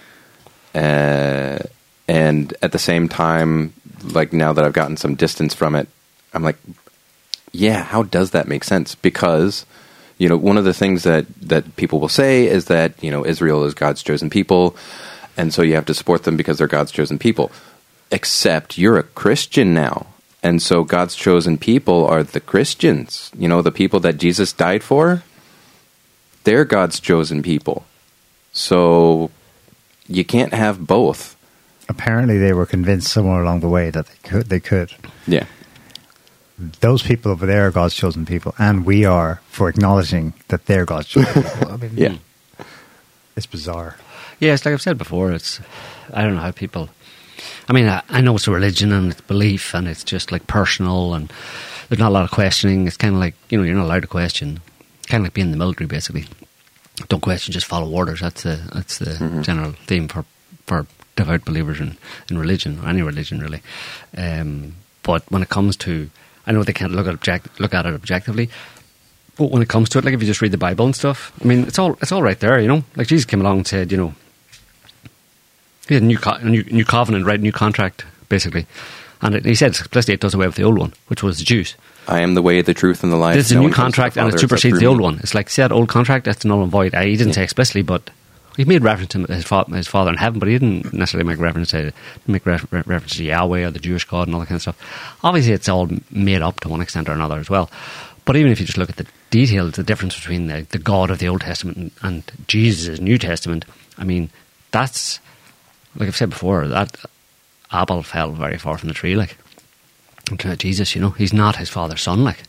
uh, and at the same time, like now that I've gotten some distance from it, I'm like, yeah, how does that make sense? Because you know, one of the things that that people will say is that you know Israel is God's chosen people, and so you have to support them because they're God's chosen people. Except you're a Christian now. And so God's chosen people are the Christians. You know, the people that Jesus died for, they're God's chosen people. So you can't have both. Apparently they were convinced somewhere along the way that they could. They could. Yeah. Those people over there are God's chosen people, and we are for acknowledging that they're God's chosen people. I mean, yeah. It's bizarre. Yeah, it's like I've said before, it's, I don't know how people... I mean, I, I know it's a religion and it's belief and it's just like personal and there's not a lot of questioning. It's kind of like, you know, you're not allowed to question. Kind of like being in the military, basically. Don't question, just follow orders. That's the that's the mm-hmm. general theme for for devout believers in, in religion, or any religion, really. Um, but when it comes to, I know they can't look at object, look at it objectively, but when it comes to it, like if you just read the Bible and stuff, I mean, it's all it's all right there, you know. Like Jesus came along and said, you know, he had a new, co- a new, new covenant, right? New contract, basically. And it, he said explicitly it does away with the old one, which was the Jews. I am the way, the truth, and the life. It's a no new contract and it supersedes the old me. one. It's like, see that old contract? That's null and void. He didn't yeah. say explicitly, but he made reference to his, fa- his father in heaven, but he didn't necessarily make reference to make re- re- reference to Yahweh or the Jewish God and all that kind of stuff. Obviously, it's all made up to one extent or another as well. But even if you just look at the details, the difference between the, the God of the Old Testament and, and Jesus' New Testament, I mean, that's... Like I've said before, that apple fell very far from the tree, like. Jesus, you know, he's not his father's son, like.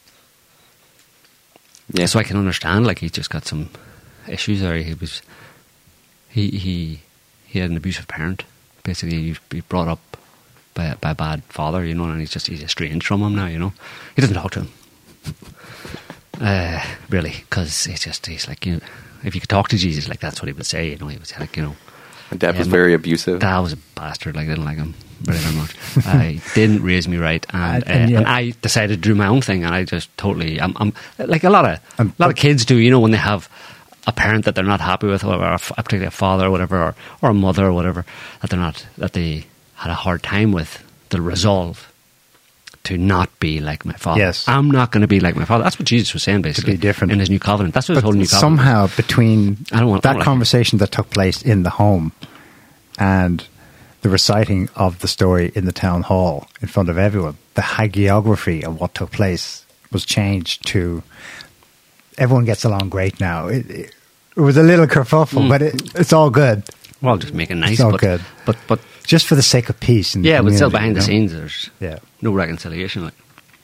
Yeah. So I can understand, like, he's just got some issues there. He was, he he he had an abusive parent. Basically, he was brought up by by a bad father, you know, and he's just he's estranged from him now, you know. He doesn't talk to him, uh, really, because he's just he's like, you know, if you could talk to Jesus, like that's what he would say, you know. He would say, like, you know, My dad yeah, was my- very abusive. Dad was a bastard. Like I didn't like him very very much. I didn't raise me right, and, And- and uh, yet- and I decided to do my own thing, and I just totally, I'm, I'm like a lot of Um, a lot of but- kids do. You know, when they have a parent that they're not happy with, or a, f- particularly a father or whatever, or, or a mother or whatever, that they're not, that they had a hard time with, the resolve to not be like my father. Yes. I'm not going to be like my father. That's what Jesus was saying, basically, be different. in his new covenant. That's what his But whole new covenant. somehow between I don't want- I that don't like conversation that took place in the home and the reciting of the story in the town hall in front of everyone, the hagiography of what took place was changed to everyone gets along great now. It, it, it was a little kerfuffle, Mm. but it, it's all good. Well, just make it nice. It's all but, good. But but Just for the sake of peace. In the yeah, but still community, behind the you know? scenes, there's Yeah. no reconciliation. Like,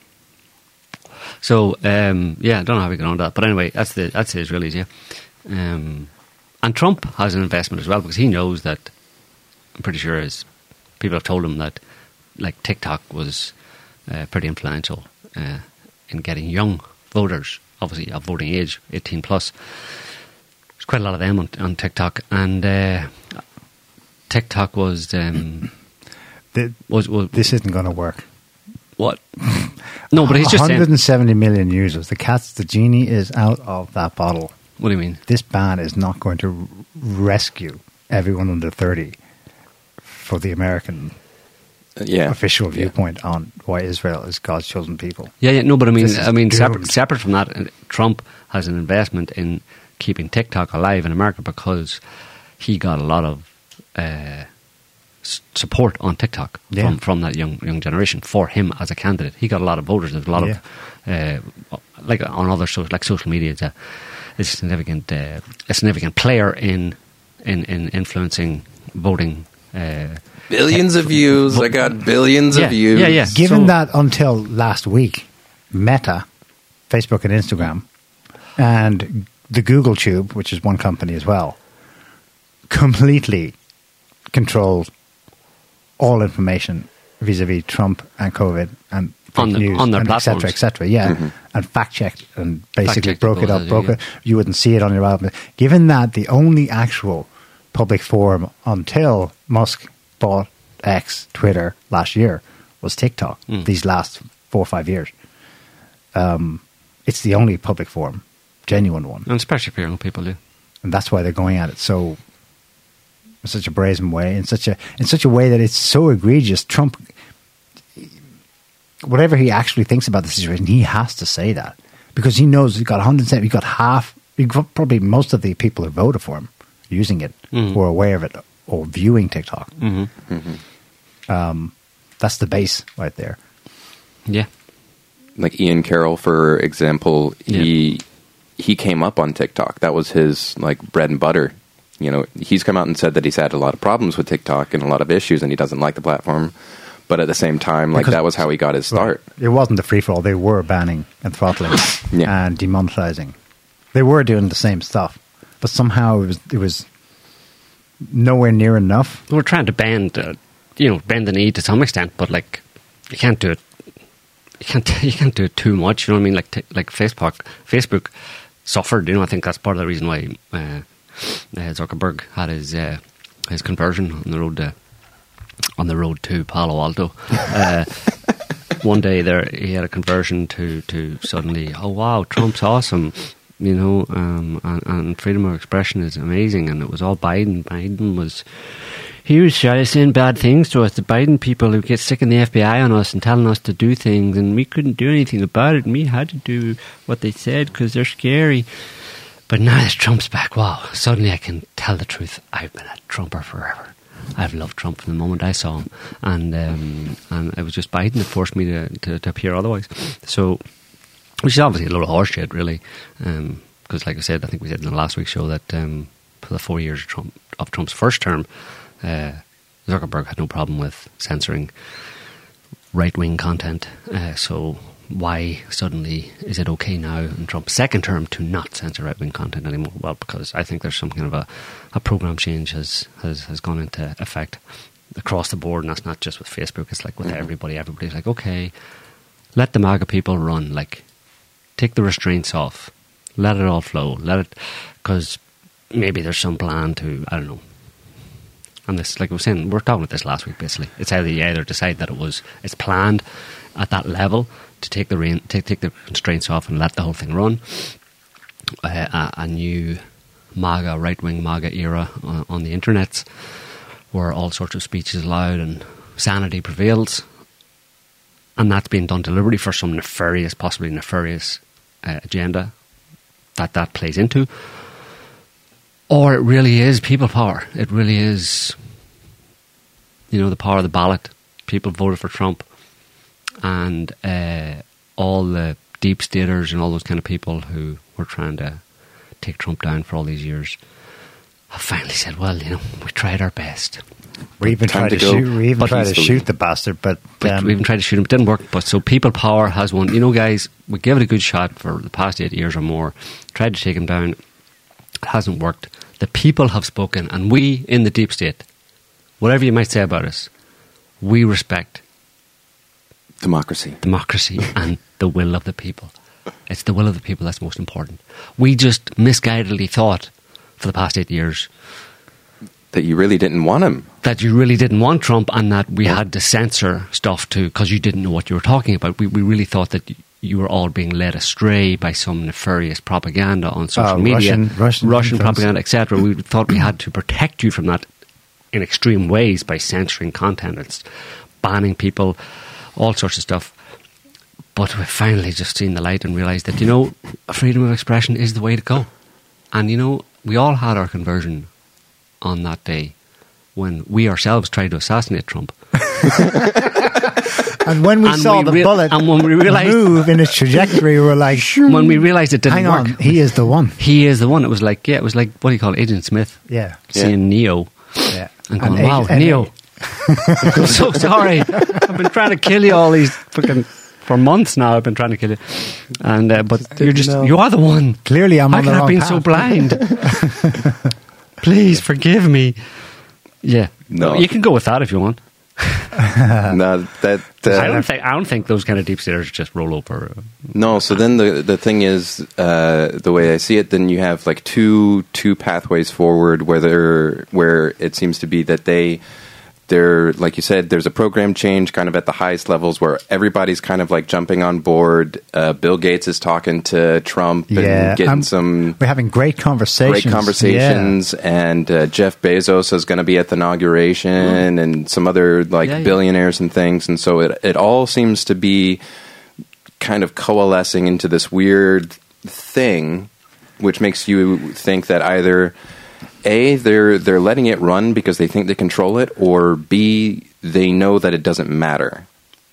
so um, yeah, I don't know how we get on to that, but anyway, that's the that's the Israelis, yeah. Um, and Trump has an investment as well because he knows that. I'm pretty sure his people have told him that, like TikTok was uh, pretty influential uh, in getting young voters, obviously of voting age, eighteen plus. There's quite a lot of them on, on TikTok, and uh, TikTok was, um, The- was was This isn't going to work. what? No, but he's just one saying. hundred seventy million users. The cat's, the genie is out of that bottle. What do you mean? This ban is not going to r- rescue everyone under thirty for the American yeah. official Yeah. viewpoint on why Israel is God's chosen people. Yeah, yeah, no, but I mean, This is I mean, separate, doomed. separate from that, uh, Trump has an investment in keeping TikTok alive in America because he got a lot of uh, s- support on TikTok Yeah. from, from that young young generation for him as a candidate. He got a lot of voters. There's a lot of uh, like on other so, like social media. It's a, it's a significant uh, a significant player in in, in influencing voting. Uh, Billions of views. I got billions Yeah, of views. yeah, yeah. Given So- that until last week, Meta, Facebook and Instagram, and the Google Tube, which is one company as well, completely controlled all information vis-a-vis Trump and COVID and fake On the- news on their and et cetera, platforms. et cetera. Yeah, and fact-checked and basically Fact-checked broke it people, up, yeah, broke yeah. it. You wouldn't see it on your album. Given that the only actual public forum until Musk bought X, Twitter, last year was TikTok, Mm. these last four or five years. Um, it's the only public forum, genuine one. and especially for young people, yeah. And that's why they're going at it so in such a brazen way, in such a in such a way that it's so egregious. Trump, whatever he actually thinks about the situation, he has to say that because he knows he's got one hundred seventy, he got half, he got probably most of the people who voted for him using it, Mhm. who are aware of it or viewing TikTok. Mm-hmm. Um, that's the base right there. Yeah. Like Ian Carroll, for example, he he came up on TikTok. That was his like bread and butter. You know, he's come out and said that he's had a lot of problems with TikTok and a lot of issues, and he doesn't like the platform. But at the same time, like Because- that was how he got his start. It wasn't a free for all. They were banning and throttling Yeah. and demonetizing. They were doing the same stuff, but somehow it was it was nowhere near enough. We're trying to bend, uh, you know, bend the knee to some extent, but like you can't do it. You can't. You can't do it too much. You know what I mean? Like t- like Facebook. Facebook suffered. You know, I think that's part of the reason why uh, uh, Zuckerberg had his uh, his conversion on the road to on the road to Palo Alto. Uh, one day there, he had a conversion to to suddenly. Oh wow, Trump's awesome. You know, um, and, and freedom of expression is amazing. And it was all Biden. Biden was. He was shy, saying bad things to us, the Biden people who get sick in the F B I on us and telling us to do things, and we couldn't do anything about it, and we had to do what they said because they're scary. But now that Trump's back, wow, suddenly I can tell the truth. I've been a Trumper forever. I've loved Trump from the moment I saw him. And um, and it was just Biden that forced me to, to, to appear otherwise. So, which is obviously a lot of horseshit, really. Because, like I said, I think we said in the last week's show that um, for the four years of, Trump, of Trump's first term, Uh, Zuckerberg had no problem with censoring right-wing content. Uh, so why suddenly is it okay now in Trump's second term to not censor right-wing content anymore? Well, because I think there's some kind of a, a program change has, has, has gone into effect across the board, and that's not just with Facebook. It's like with mm-hmm. everybody. Everybody's like, okay, let the MAGA people run. Like, take the restraints off. Let it all flow. Let it, because maybe there's some plan to, I don't know. And this, like I was saying, we were talking about this last week. Basically, it's either you either decide that it was it's planned at that level to take the rain, take take the constraints off and let the whole thing run. Uh, a, a new MAGA, right wing MAGA era on, on the internet, where all sorts of speech is allowed and sanity prevails, and that's being done deliberately for some nefarious, possibly nefarious uh, agenda that that plays into. Or it really is people power. It really is, you know, the power of the ballot. People voted for Trump, and uh, all the deep staters and all those kind of people who were trying to take Trump down for all these years have finally said, well, you know, we tried our best. We even tried to, to shoot. We even tried to shoot the bastard, but um, we even tried to shoot him. It didn't work. But so people power has won. You know, guys, we gave it a good shot for the past eight years or more. Tried to take him down. It hasn't worked. The people have spoken, and we in the deep state, whatever you might say about us, we respect democracy, democracy, and the will of the people. It's the will of the people that's most important. We just misguidedly thought for the past eight years that you really didn't want him, that you really didn't want Trump, and that we yeah. had to censor stuff too because you didn't know what you were talking about. We we really thought that you were all being led astray by some nefarious propaganda on social uh, media, Russian, Russian, Russian propaganda, et cetera. We thought we had to protect you from that in extreme ways by censoring content, it's banning people, all sorts of stuff. But we've finally just seen the light and realised that, you know, freedom of expression is the way to go. And, you know, we all had our conversion on that day when we ourselves tried to assassinate Trump. And when we and saw we the rea- bullet and when we realized, move in its trajectory, we were like, when we realised it didn't hang work. on, he is the one. He is the one. It was like, yeah, it was like, what do you call it, Agent Smith? Yeah. Seeing yeah. Neo. Yeah. And going, and wow, Agent, Neo. I'm so sorry. I've been trying to kill you all these fucking... For months now, I've been trying to kill you, and uh, but you're just you are the one. Clearly, I'm How on can the I wrong have been path? so blind? Please forgive me. Yeah, no, you can go with that if you want. no, that uh, I don't think I don't think those kind of deep staters just roll over. No, so then the the thing is, uh, the way I see it, then you have like two two pathways forward, where where it seems to be that they. There, like you said, there's a program change kind of at the highest levels where everybody's kind of like jumping on board. Uh, Bill Gates is talking to Trump and yeah, getting um, some... We're having great conversations. Great conversations. Yeah. And uh, Jeff Bezos is going to be at the inauguration mm. and some other like yeah, billionaires yeah. and things. And so it, it all seems to be kind of coalescing into this weird thing, which makes you think that either... A, they're they're letting it run because they think they control it, or B, they know that it doesn't matter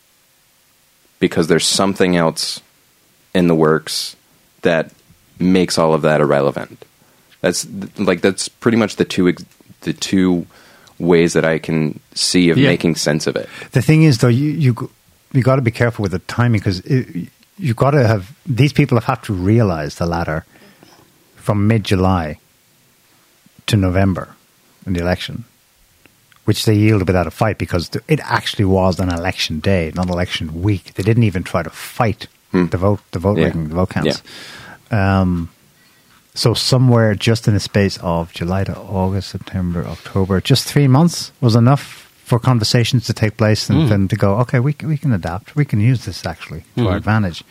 because there's something else in the works that makes all of that irrelevant. That's like that's pretty much the two the two ways that I can see of yeah. making sense of it. The thing is, though, you you you got to be careful with the timing because you got to have these people have had to realize the latter from mid-July to November in the election, which they yielded without a fight because it actually was an election day, not election week. They didn't even try to fight hmm. the vote, the vote yeah. rigging, the vote counts. Yeah. Um, so somewhere just in the space of July to August, September, October, just three months was enough for conversations to take place and mm. then to go, okay, we we can adapt, we can use this actually to mm. our advantage.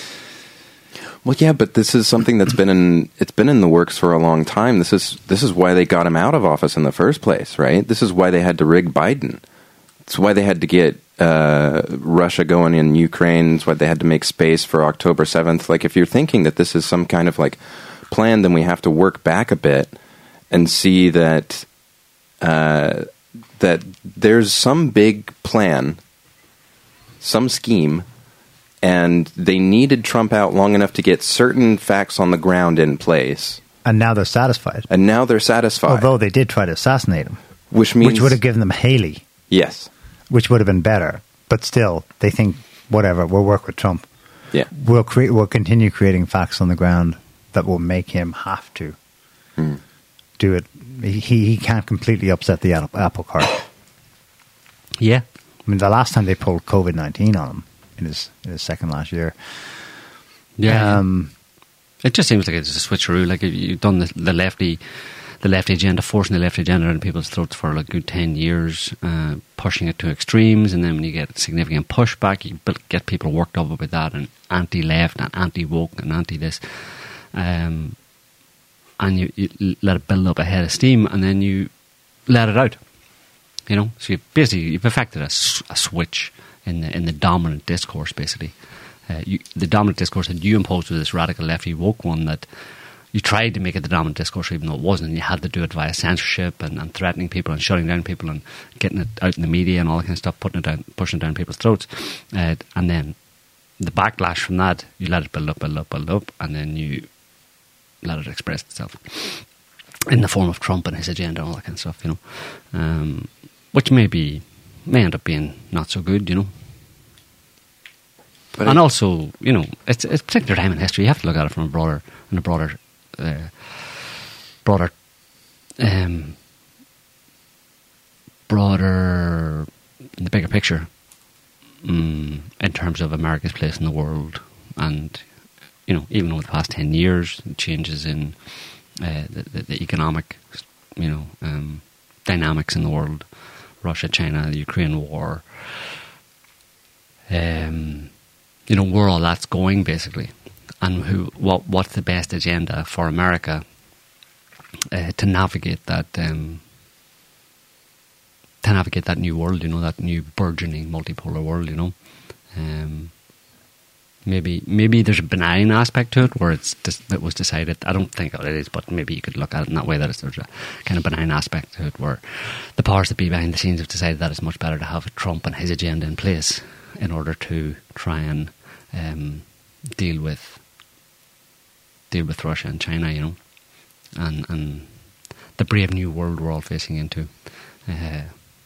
Well, yeah, but this is something that's been in it's been in the works for a long time. This is this is why they got him out of office in the first place, right? This is why they had to rig Biden. It's why they had to get uh, Russia going in Ukraine. It's why they had to make space for October seventh. Like, if you're thinking that this is some kind of like plan, then we have to work back a bit and see that uh, that there's some big plan, some scheme. And they needed Trump out long enough to get certain facts on the ground in place. And now they're satisfied. And now they're satisfied. Although they did try to assassinate him. Which means... which would have given them Haley. Yes. Which would have been better. But still, they think, whatever, we'll work with Trump. Yeah. We'll create. We'll continue creating facts on the ground that will make him have to mm. do it. He he can't completely upset the apple cart. Yeah. I mean, the last time they pulled COVID nineteen on him in his in his second last year. Yeah. Um, it just seems like it's a switcheroo. Like you've done the, the lefty, the lefty agenda, forcing the lefty agenda in people's throats for like a good ten years, uh, pushing it to extremes, and then when you get significant pushback, you get people worked up about that, and anti-left and anti-woke and anti-this, um, and you, you let it build up a head of steam, and then you let it out. You know, so you basically you've affected a, a switch in the in the dominant discourse. Basically, uh, you, the dominant discourse that you imposed was this radical lefty woke one that you tried to make it the dominant discourse, even though it wasn't. And you had to do it via censorship and, and threatening people and shutting down people and getting it out in the media and all that kind of stuff, putting it down, pushing it down people's throats, uh, and then the backlash from that, you let it build up, build up, build up, and then you let it express itself in the form of Trump and his agenda and all that kind of stuff. You know. Um, Which may be, may end up being not so good, you know. But and it, also, you know, it's, it's a particular time in history. You have to look at it from a broader, in a broader, uh, broader, um, broader, in the bigger picture, um, in terms of America's place in the world, and you know, even over the past ten years, changes in uh, the, the, the economic, you know, um, dynamics in the world. Russia, China, the Ukraine war, um, you know, where all that's going basically, and who, what, what's the best agenda for America uh, to navigate that, um, to navigate that new world, you know, that new burgeoning multipolar world, you know. Um, maybe, maybe there's a benign aspect to it where it's just, it was decided. I don't think it is, but maybe you could look at it in that way, that it's, there's a kind of benign aspect to it where the powers that be behind the scenes have decided that it's much better to have Trump and his agenda in place in order to try and um, deal with deal with Russia and China, you know, and and the brave new world we're all facing into. Uh,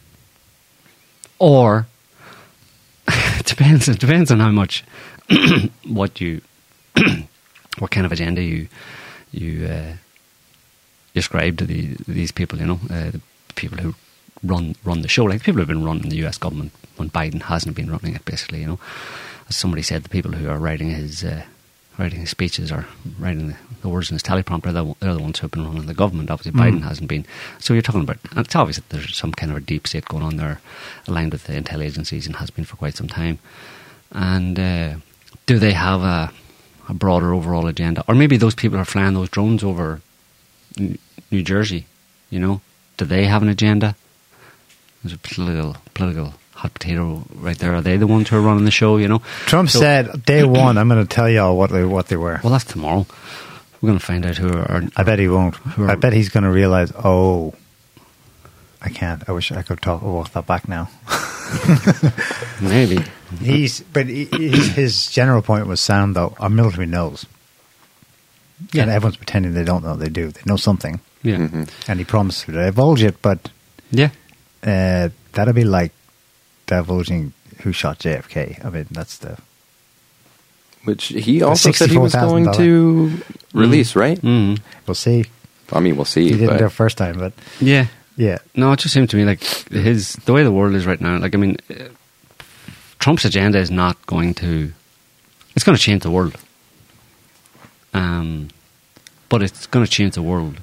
or it depends. It depends on how much. what you, what kind of agenda you you uh, ascribe to the, these people, you know, uh, the people who run run the show, like the people who have been running the U S government when Biden hasn't been running it, basically, you know. As somebody said, the people who are writing his uh, writing his speeches or writing the, the words in his teleprompter, they're, they're the ones who have been running the government. Obviously, mm. Biden hasn't been. So you're talking about, and it's obvious that there's some kind of a deep state going on there, aligned with the intel agencies, and has been for quite some time. And uh, do they have a, a broader overall agenda? Or maybe those people are flying those drones over New Jersey, you know? Do they have an agenda? There's a political political hot potato right there. Are they the ones who are running the show, you know? Trump so, said, day one, I'm going to tell you all what they, what they were. Well, that's tomorrow. We're going to find out who are... I bet he won't. I bet he's going to realise, oh, I can't. I wish I could talk, walk that back now. Maybe. He's, but he, his, his general point was sound, though. Our military knows. Yeah. And everyone's pretending they don't know. They do. They know something. Yeah. Mm-hmm. And he promised to divulge it, but yeah, uh, that'd be like divulging who shot J F K. I mean, that's the... Which he also said he was going to release, mm. right? Mm. We'll see. I mean, we'll see. He didn't but the first time, but... Yeah. Yeah. No, it just seemed to me like his the way the world is right now, like, I mean, uh, Trump's agenda is not going to... It's going to change the world. Um, but it's going to change the world.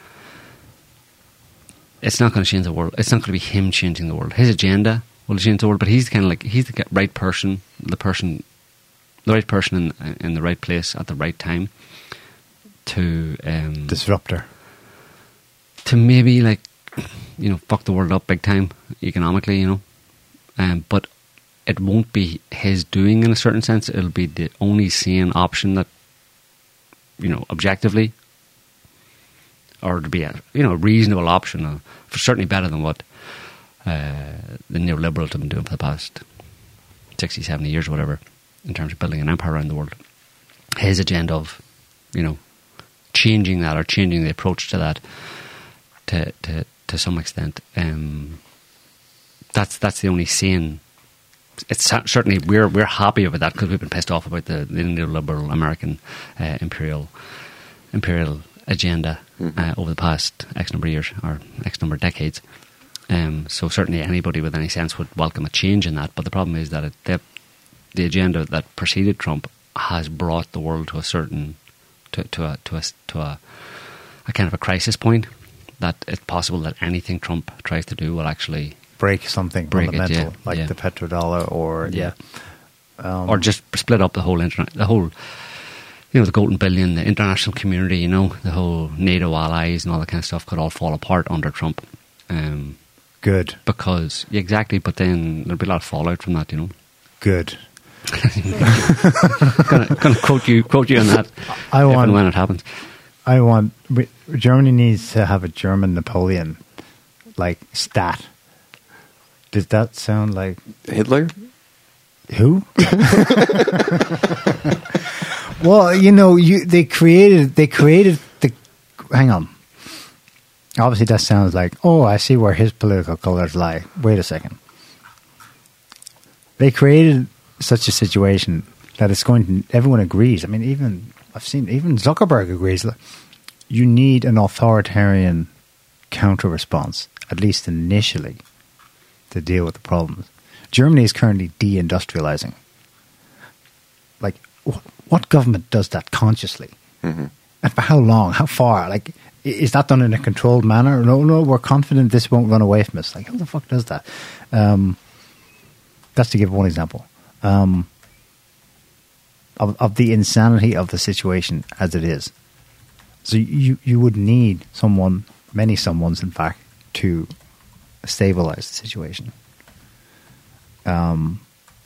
It's not going to change the world. It's not going to be him changing the world. His agenda will change the world, but he's kind of like, he's the right person, the person, the right person in, in the right place at the right time to... Um, Disruptor. To maybe, like, you know, fuck the world up big time economically, you know. Um, but it won't be his doing in a certain sense. It'll be the only sane option that, you know, objectively, or to be a, you know, a reasonable option, uh, for certainly better than what uh, the neoliberals have been doing for the past sixty, seventy years or whatever, in terms of building an empire around the world. His agenda of, you know, changing that or changing the approach to that to to, to some extent. Um, that's that's the only sane. It's certainly we're we're happy about that because we've been pissed off about the, the neoliberal American uh, imperial imperial agenda mm-hmm. uh, over the past X number of years or X number of decades. Um, so certainly anybody with any sense would welcome a change in that. But the problem is that it, the, the agenda that preceded Trump has brought the world to a certain to to a to a to a, a kind of a crisis point that it's possible that anything Trump tries to do will actually break something break fundamental, it, yeah, like yeah. the petrodollar, or yeah, yeah. Um, or just split up the whole internet, the whole, you know, the golden billion, the international community, you know, the whole NATO allies and all that kind of stuff could all fall apart under Trump. Um, Good, because exactly, but then there'll be a lot of fallout from that, you know. Good. gonna, gonna quote you, quote you on that. I want, and when it happens. I want Germany needs to have a German Napoleon, like stat. Does that sound like Hitler? Who? Well, you know, you they created they created the. Hang on. Obviously, that sounds like, oh, I see where his political colors lie. Wait a second. They created such a situation that it's going to, everyone agrees. I mean, even, I've seen, even Zuckerberg agrees. You need an authoritarian counter-response, at least initially, to deal with the problems. Germany is currently deindustrializing. Like, wh- what government does that consciously? Mm-hmm. And for how long? How far? Like, is that done in a controlled manner? No, no, we're confident this won't run away from us. Like, who the fuck does that? Um, that's to give one example. Um, of, of the insanity of the situation as it is. So you, you would need someone, many someones in fact, to stabilize the situation. Um,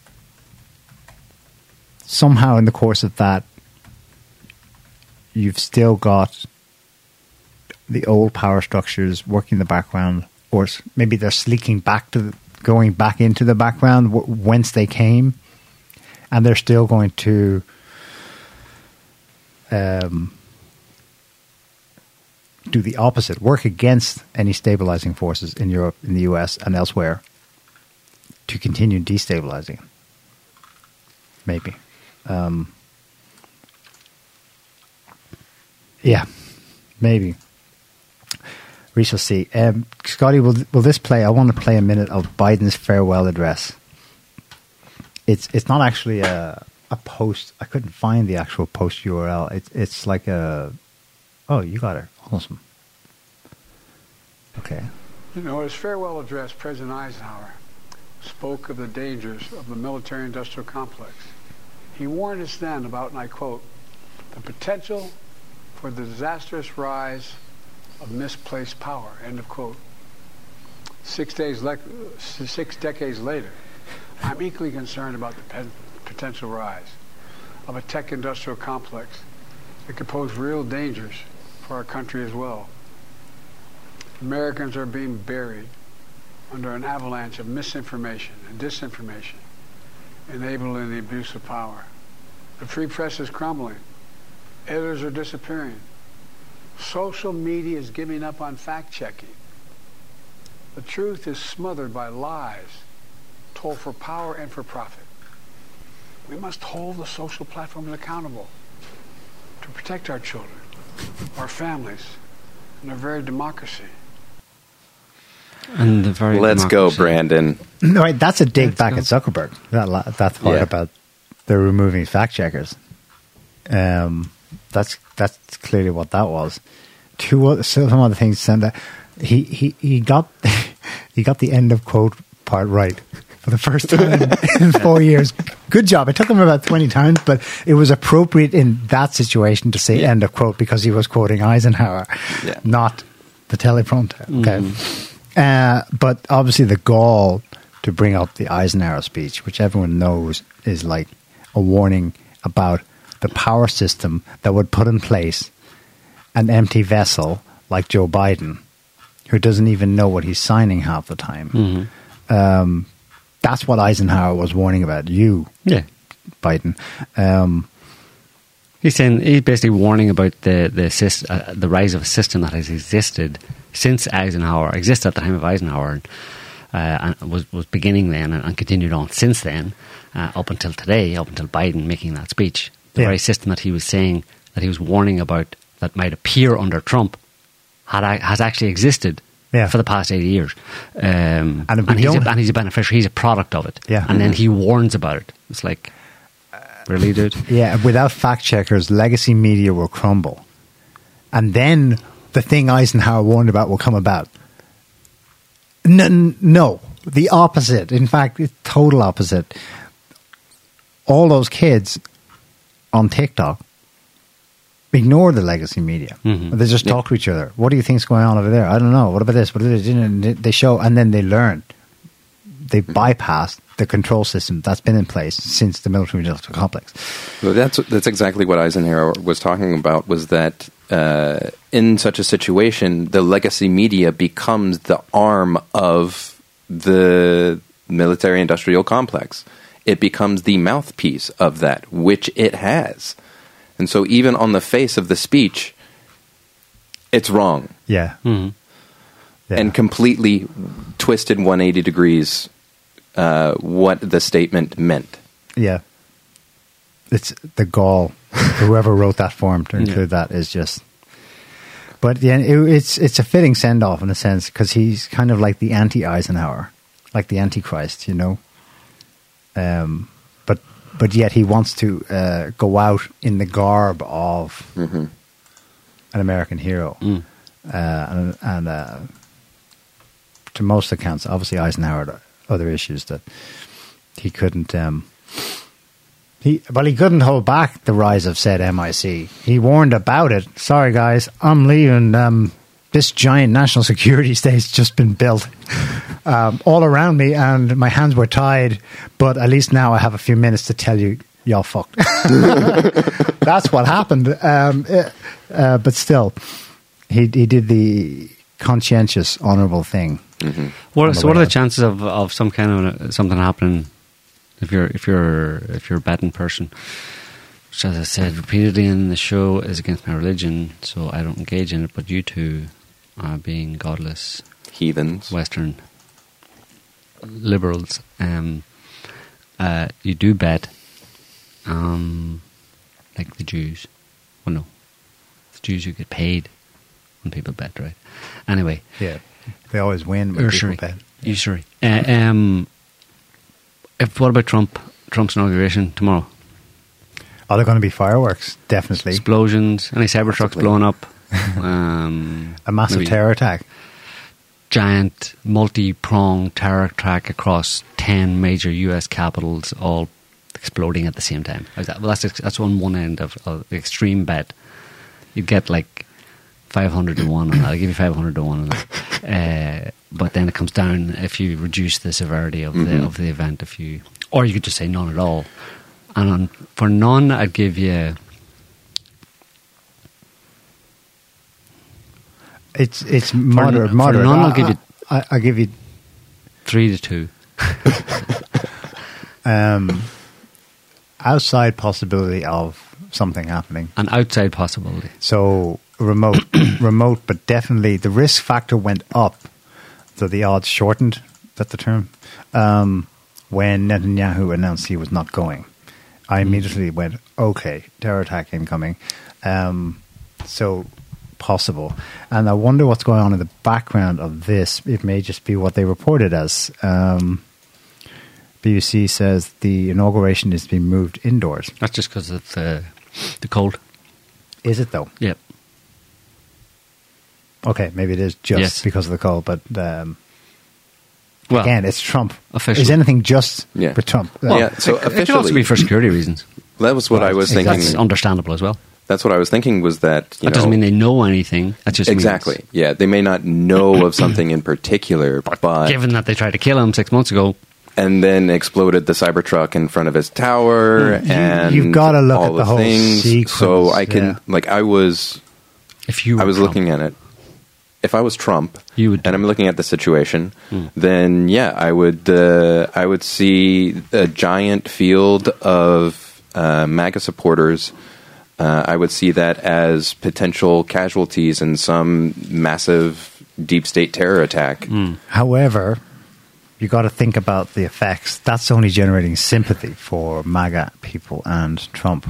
somehow in the course of that, you've still got the old power structures working in the background, or maybe they're sleeking back to the, going back into the background w- whence they came, and they're still going to um, do the opposite, work against any stabilizing forces in Europe, in the U S, and elsewhere to continue destabilizing. Maybe. Um, yeah, maybe. We shall see. Um, Scotty, will will this play? I want to play a minute of Biden's farewell address. It's it's not actually a a post. I couldn't find the actual post U R L. It's it's like a. Oh, you got it. Awesome. Okay. You know, his farewell address, President Eisenhower spoke of the dangers of the military-industrial complex. He warned us then about, and I quote, the potential for the disastrous rise of misplaced power, end of quote. Six days le- six decades later, I'm equally concerned about the pe- potential rise of a tech-industrial complex that could pose real dangers for our country as well. Americans are being buried under an avalanche of misinformation and disinformation, enabling the abuse of power. The free press is crumbling. Editors are disappearing. Social media is giving up on fact-checking. The truth is smothered by lies told for power and for profit. We must hold the social platforms accountable to protect our children, our families, and our very democracy. And the very Let's democracy. go, Brandon. No, right, that's a dig Let's back go. at Zuckerberg. That la- that part Yeah. about the removing fact checkers. Um, that's that's clearly what that was. Two other, some other things. Send that he he he got he got the end of quote part right for the first time in four years. Good job. It took him about twenty times, but it was appropriate in that situation to say Yeah. end of quote because he was quoting Eisenhower, Yeah. not the teleprompter. Okay. Mm. Uh, but obviously the gall to bring up the Eisenhower speech, which everyone knows is like a warning about the power system that would put in place an empty vessel like Joe Biden, who doesn't even know what he's signing half the time. Mm-hmm. Um, that's what Eisenhower was warning about. You, Yeah. Biden. Um, He's saying he's basically warning about the the, syst- uh, the rise of a system that has existed since Eisenhower, existed at the time of Eisenhower, and, uh, and was was beginning then and, and continued on since then, uh, up until today, up until Biden making that speech. The Yeah. very system that he was saying that he was warning about that might appear under Trump had has actually existed Yeah. for the past eighty years, um, And if we and, he's a, don't- and he's a beneficiary. He's a product of it, Yeah. and then he warns about it. It's like, really, dude? Yeah, without fact checkers, legacy media will crumble. And then the thing Eisenhower warned about will come about. No, no, the opposite. In fact, it's total opposite. All those kids on TikTok ignore the legacy media. Mhm. They just talk to each other. What do you think's going on over there? I don't know. What about this? What about this? And they show, and then they learn. They bypass the control system that's been in place since the military-industrial complex. Well, that's that's exactly what Eisenhower was talking about. Was that uh, in such a situation, the legacy media becomes the arm of the military-industrial complex. It becomes the mouthpiece of that, which it has. And so, even on the face of the speech, it's wrong. Yeah. Mm-hmm. Yeah. And completely twisted one hundred eighty degrees uh, what the statement meant. Yeah. It's the gall. Whoever wrote that form to include that is just... But yeah, it, it's it's a fitting send-off in a sense, because he's kind of like the anti-Eisenhower, like the Antichrist, you know? Um, but but yet he wants to uh, go out in the garb of Mm-hmm. an American hero. Mm. Uh, and and uh, to most accounts, obviously Eisenhower had other issues that he couldn't. Um, he well, he couldn't hold back the rise of said M I C. He warned about it. Sorry, guys, I'm leaving. Um, this giant national security state's just been built um, all around me, and my hands were tied. But at least now I have a few minutes to tell you, y'all fucked. That's what happened. Um, uh, uh, but still. He he did the conscientious, honourable thing. Mm-hmm. What, On the so, what way are the out. chances of, of some kind of uh, something happening if you're if you're if you're a betting person? Which, as I said repeatedly in the show, is against my religion, so I don't engage in it. But you two, uh, being godless Heathens. Western liberals, um, uh, you do bet, um, like the Jews. Well, no, the Jews who get paid when people bet, right? Anyway, Yeah, they always win when people usury, bet. usury. Uh, um, if what about Trump? Trump's inauguration tomorrow. Are there going to be fireworks? Definitely. Explosions, any Cybertrucks Possibly. blowing up, um, A massive maybe terror attack. giant multi-pronged terror attack across ten major U S capitals, all exploding at the same time. Like that. Well, that's that's on one end of, of the extreme bet. You'd get like five hundred to one on that. I'll give you five hundred to one on that. Uh, but then it comes down if you reduce the severity of the Mhm. of the event. If you, or you could just say none at all. And on, for none, I'd give you. It's it's moderate. for moderate. none, I'll I, give you- I, I give you Three to two. um, outside possibility of something happening. An outside possibility. So remote, remote, but definitely the risk factor went up. So the odds shortened. That's the term. Um, when Netanyahu announced he was not going, I immediately went, okay, terror attack incoming. Um, so possible. And I wonder what's going on in the background of this. It may just be what they reported as. Um, B B C says the inauguration is being moved indoors. That's just because of the the cold. Is it though? Yep. Okay, maybe it is just Yes. because of the cold, but um, Well, again, it's Trump. officially. Is anything just Yeah. for Trump? well, Yeah, so it, it could officially- also be for security reasons. That was what Well, I was exactly. thinking. That's understandable as well. That's what I was thinking was that, you That know, doesn't mean they know anything. That just exactly. means, Yeah, they may not know of something in particular, but given that they tried to kill him six months ago, and then exploded the Cybertruck in front of his tower, You- and you've gotta look all at the whole things. sequence, So I can, yeah. like, I was, if you were I was Trump, looking at it. If I was Trump, You would do and I'm looking at the situation, Hmm. then yeah, I would, uh, I would see a giant field of uh, MAGA supporters uh, I would see that as potential casualties in some massive deep state terror attack. Mm. However, you got to think about the effects. That's only generating sympathy for MAGA people and Trump.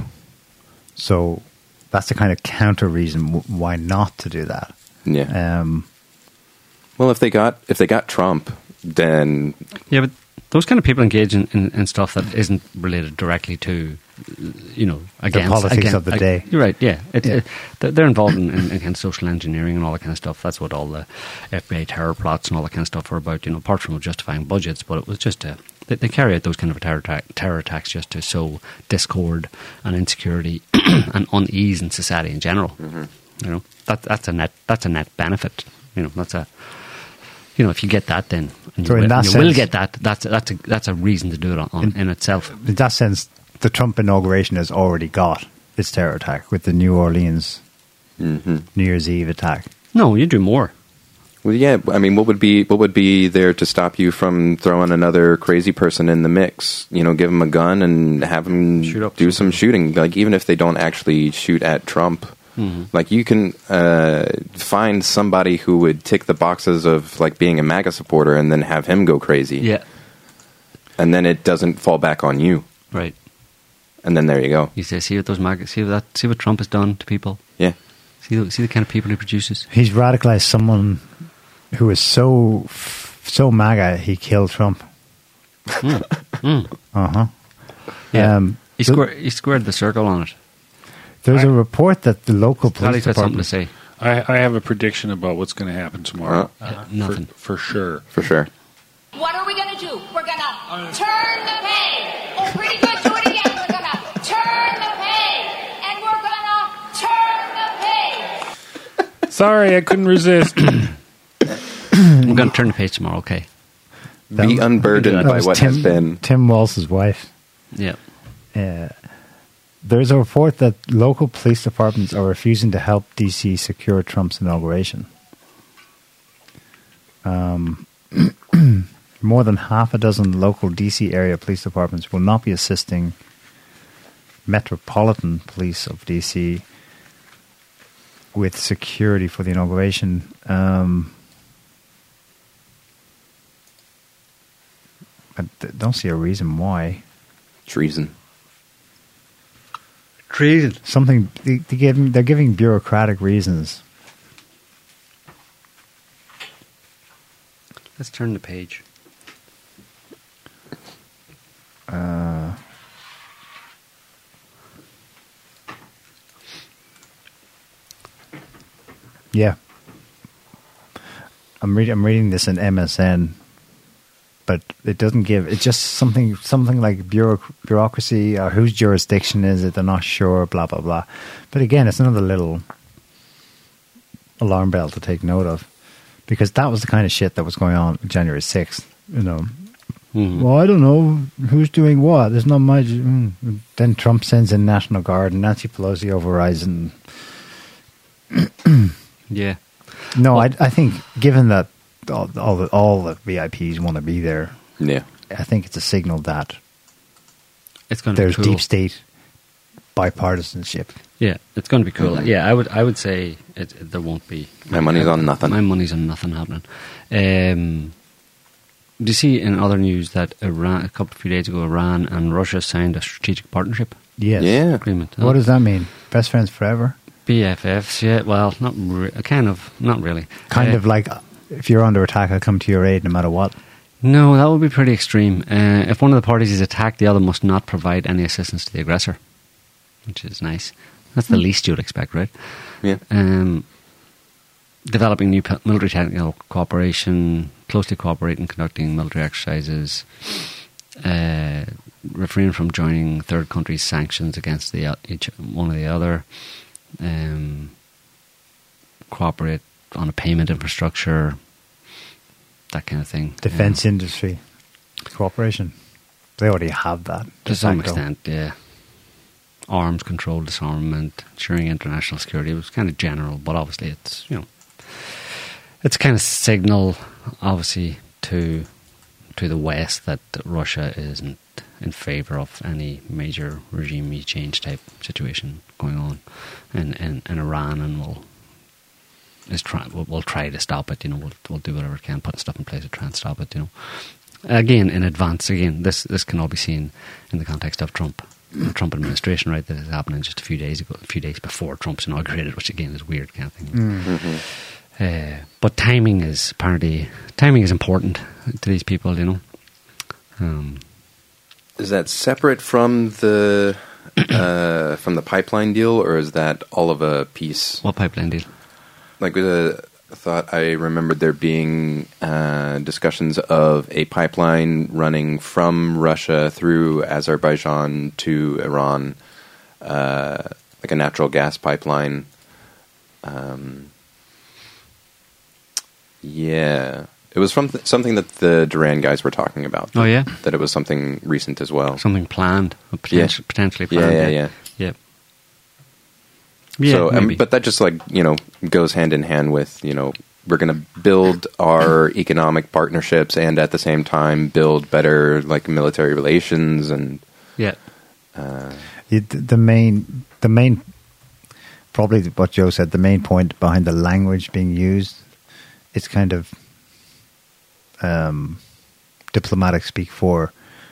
So that's the kind of counter reason w- why not to do that. Yeah. Um, well, if they got if they got Trump, then Yeah, but those kind of people engage in, in, in stuff that isn't related directly to, you know, against politics against- of the ag- day. You're right. Yeah, it, Yeah. It, they're they're involved in, in against social engineering and all that kind of stuff. That's what all the F B I terror plots and all that kind of stuff are about. You know, apart from justifying budgets, but it was just to they, they carry out those kind of terror attack, terror attacks just to sow discord and insecurity and unease in society in general. Mm-hmm. You know, that that's a net that's a net benefit. You know, that's a you know, if you get that, then and So you, in will, that you will sense- get that. That's that's a that's a reason to do it on, on, in, itself. in that sense, the Trump inauguration has already got its terror attack with the New Orleans mm-hmm. New Year's Eve attack. No, you do more. Well, yeah. I mean, what would be what would be there to stop you from throwing another crazy person in the mix? You know, give them a gun and have them Shoot up do something. some shooting. Like even if they don't actually shoot at Trump, Mm-hmm. like you can uh, find somebody who would tick the boxes of like being a MAGA supporter and then have him go crazy. Yeah, And then it doesn't fall back on you. right. And then there you go. You say, see what those mag- see what that, see what Trump has done to people. Yeah. See, the, see the kind of people he produces. He's radicalized someone who is so so MAGA he killed Trump. Mm. Mm. Uh huh. Yeah, Um, he squared he squared the circle on it. There's I- a report that the local Paddy's police got something to department. say. I, I have a prediction about what's going to happen tomorrow. Uh, Uh, nothing. For, for sure. For sure. What are we going to do? We're going to turn the page. Oh, pretty good. Do it again. We're going to turn the page. And we're going to turn the page. Sorry, I couldn't resist. I'm going to turn the page tomorrow. Okay. Be That- unburdened that by was what Tim, has been. Tim Walz's wife. Yeah. Uh, there's a report that local police departments are refusing to help D C secure Trump's inauguration. Um, more than half a dozen local D C area police departments will not be assisting Metropolitan Police of D C with security for the inauguration. Um, I d- don't see a reason why. Treason. Treason. Something they, they give, they're giving bureaucratic reasons. Let's turn the page. Uh, yeah, I'm reading. I'm reading this in M S N, but it doesn't give. It's just something something like bureauc- bureaucracy or whose jurisdiction is it? They're not sure. Blah blah blah. But again, it's another little alarm bell to take note of, because that was the kind of shit that was going on January sixth. You know. Mm-hmm. Well, I don't know who's doing what. There's not much. Mm. Then Trump sends in National Guard, and Nancy Pelosi overrides. And Yeah. no, I, I think given that all, all the all the V I Ps want to be there, Yeah. I think it's a signal that It's going to be there's cool. deep state bipartisanship. Yeah, it's going to be cool. Yeah, I would I would say it, it- there won't be. My money's on nothing. My money's on nothing happening. Um, do you see in other news that Iran, a couple of few days ago, Iran and Russia signed a strategic partnership Yes. Yeah. agreement? What does that mean? Best friends forever? B F Fs? Yeah, well, not re- kind of, not really. Kind Uh, of like if you're under attack, I'll come to your aid no matter what. No, that would be pretty extreme. Uh, if one of the parties is attacked, the other must not provide any assistance to the aggressor, which is nice. That's the least you'd expect, right? Yeah. Um, developing new pe- military technical cooperation, closely cooperating, conducting military exercises, uh, refrain from joining third countries' sanctions against the o- each one or the other, um, cooperate on a payment infrastructure, that kind of thing. Defense Um, industry cooperation. They already have that. de to some facto. extent, yeah. Arms control, disarmament, ensuring international security. It was kind of general, but obviously it's, you know, it's kind of signal, obviously, to to the West that Russia isn't in favour of any major regime change type situation going on in, in, in Iran, and will is try we'll, we'll try to stop it. You know, we'll we'll do whatever we can, put stuff in place to try and stop it. You know, again in advance. Again, this this can all be seen in the context of Trump, the Trump administration, right? That is happening just a few days ago, a few days before Trump's inaugurated, which again is weird kind of thing. Mm-hmm. Uh, but timing is apparently timing is important to these people. You know. Um, Is that separate from the uh, from the pipeline deal, or is that all of a piece? What pipeline deal? Like, uh, I thought I remembered there being uh, discussions of a pipeline running from Russia through Azerbaijan to Iran, uh, like a natural gas pipeline. Um, yeah. It was from th- something that the Duran guys were talking about. Oh, yeah? That it was something recent as well. Something planned, potentially, yeah. potentially planned. Yeah, yeah, yeah. Yeah. Yeah, so, um, maybe. but that just, like, you know, goes hand in hand with, you know, we're going to build our economic partnerships and at the same time build better, like, military relations and... Yeah. Uh, it, the main, the main, probably what Joe said, the main point behind the language being used, it's kind of um, diplomatic speak for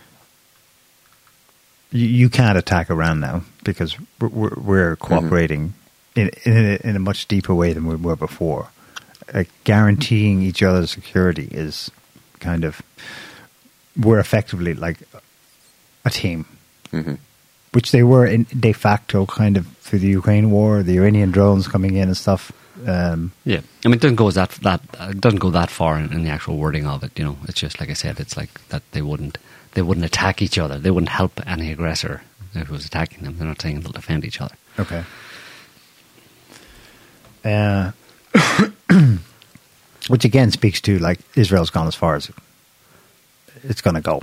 you, you can't attack Iran now because we're, we're cooperating mm-hmm. in, in, a, in a much deeper way than we were before. Uh, guaranteeing each other's security is kind of, we're effectively like a team. Mm-hmm. Which they were in de facto kind of through the Ukraine war, the Iranian drones coming in and stuff. Um, yeah, I mean, it doesn't go that that uh, it doesn't go that far in, in the actual wording of it. You know, it's just like I said, it's like that they wouldn't they wouldn't attack each other. They wouldn't help any aggressor if it was attacking them. They're not saying they'll defend each other. Okay. Uh, which again speaks to like Israel's gone as far as it's going to go.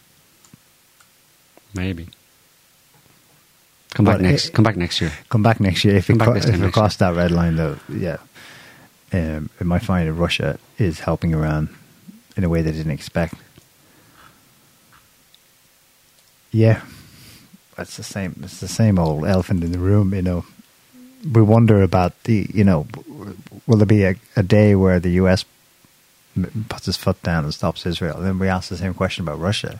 Maybe. Come back but next. It, come back next year. Come back next year. If, it, co- if it crossed year. that red line, though, yeah, um, it might find that Russia is helping Iran in a way they didn't expect. Yeah, it's the same. It's the same old elephant in the room. You know, we wonder about the. You know, will there be a, a day where the U S puts its foot down and stops Israel? And then we ask the same question about Russia.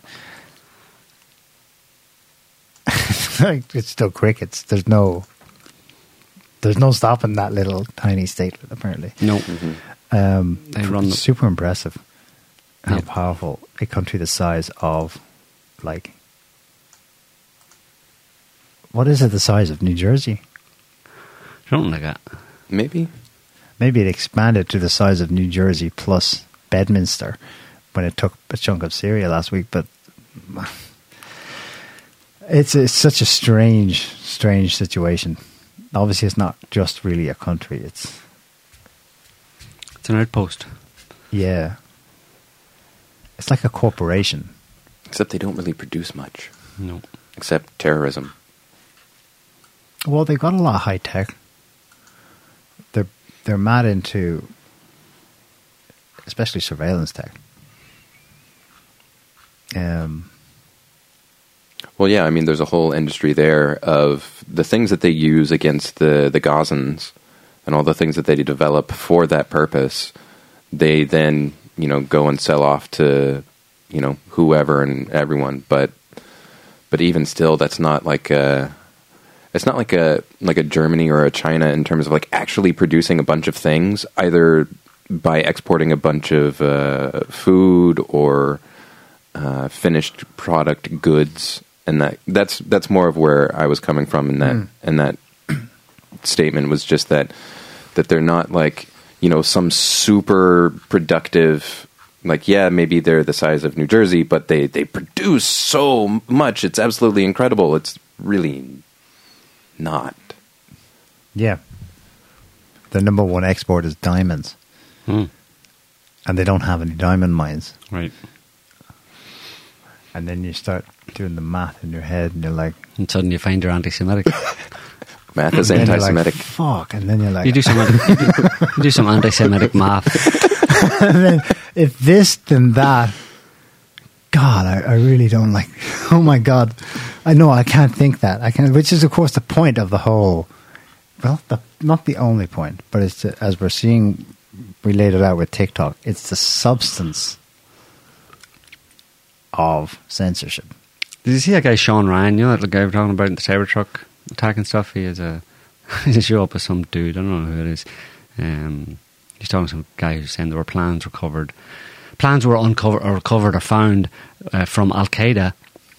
It's still crickets. There's no, there's no stopping that little tiny state. Apparently, no. Mm-hmm. Um, they run it's super impressive how yeah. powerful a country the size of, like, what is it? The size of New Jersey? Something like that. Maybe. Maybe it expanded to the size of New Jersey plus Bedminster when it took a chunk of Syria last week, but. It's it's such a strange, strange situation. Obviously, it's not just really a country. It's it's an outpost. Yeah, it's like a corporation. Except they don't really produce much. No, except terrorism. Well, they've got a lot of high tech. They're they're mad into, especially surveillance tech. Um. Well, yeah, I mean, there's a whole industry there of the things that they use against the, the Gazans and all the things that they develop for that purpose. They then, you know, go and sell off to, you know, whoever and everyone. But but even still, that's not like a, it's not like a like a Germany or a China in terms of like actually producing a bunch of things, either by exporting a bunch of uh, food or uh, finished product goods. And that that's that's more of where I was coming from in that mm. in that statement was just that that they're not like, you know, some super productive, like, yeah, maybe they're the size of New Jersey, but they, they produce so much. It's absolutely incredible. It's really not. Yeah. The number one export is diamonds. Mm. And they don't have any diamond mines. Right. And then you start doing the math in your head, and you're like... And suddenly you find you're anti-Semitic. Math is anti-Semitic. Like, fuck, and then you're like... You do some, anti- you do, you do some anti-Semitic math. And then, if this, then that... God, I, I really don't like... Oh my God! I know I can't think that. I can't. Which is, of course, the point of the whole. Well, the, not the only point, but it's the, as we're seeing, we laid it out with TikTok. It's the substance of censorship. Did you see that guy Sean Ryan? You know that guy we're talking about in the Cybertruck attack and stuff. He has a he's a show up with some dude. I don't know who it is. Um, he's talking to some guy who's saying there were plans recovered. Plans were uncovered or recovered or found uh, from Al Qaeda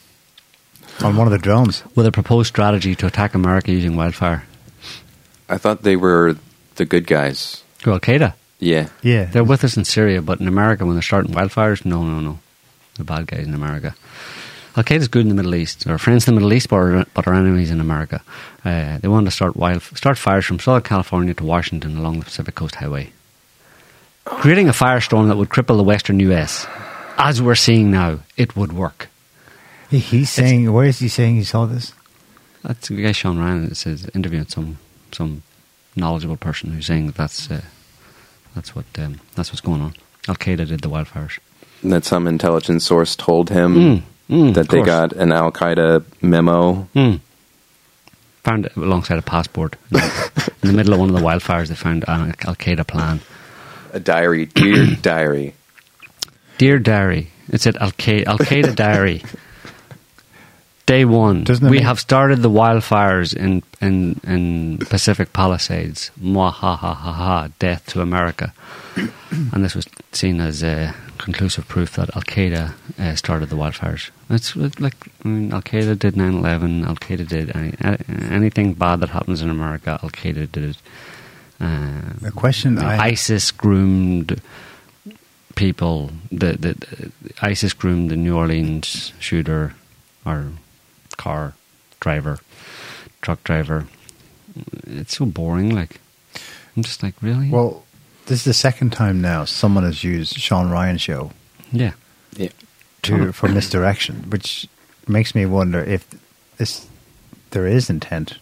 on one of the drones with a proposed strategy to attack America using wildfire. I thought they were the good guys. Who, Al Qaeda? Yeah. Yeah. They're with us in Syria, but in America, when they're starting wildfires, no, no, no. The bad guys in America. Al Qaeda's good in the Middle East. They're friends in the Middle East, but are, but are enemies in America. Uh, they want to start wild, start fires from Southern California to Washington along the Pacific Coast Highway, creating a firestorm that would cripple the western U S. As we're seeing now, it would work. He, he's saying, it's, where is he saying he saw this? That's the guy Sean Ryan. It says interviewing some some knowledgeable person who's saying that that's uh, that's what um, that's what's going on. Al Qaeda did the wildfires. And that some intelligence source told him mm, mm, that they got an Al Qaeda memo. Mm. Found it alongside a passport in the, in the middle of one of the wildfires. They found an Al Qaeda plan. A diary, dear diary, dear diary. It said Al Qaeda, Al Qaeda diary. Day one, we mean- have started the wildfires in, in, in Pacific Palisades. Mwah ha ha ha ha, death to America. And this was seen as uh, conclusive proof that Al Qaeda uh, started the wildfires. It's like, I mean, Al Qaeda did nine eleven, Al Qaeda did any, anything bad that happens in America, Al Qaeda did it. Uh, the question I ISIS groomed people, the, the, the ISIS groomed the New Orleans shooter, or car driver, truck driver. It's so boring. Like, I'm just like, really? Well, this is the second time now someone has used Sean Ryan's show. Yeah, yeah, to for misdirection, which makes me wonder if this there is intent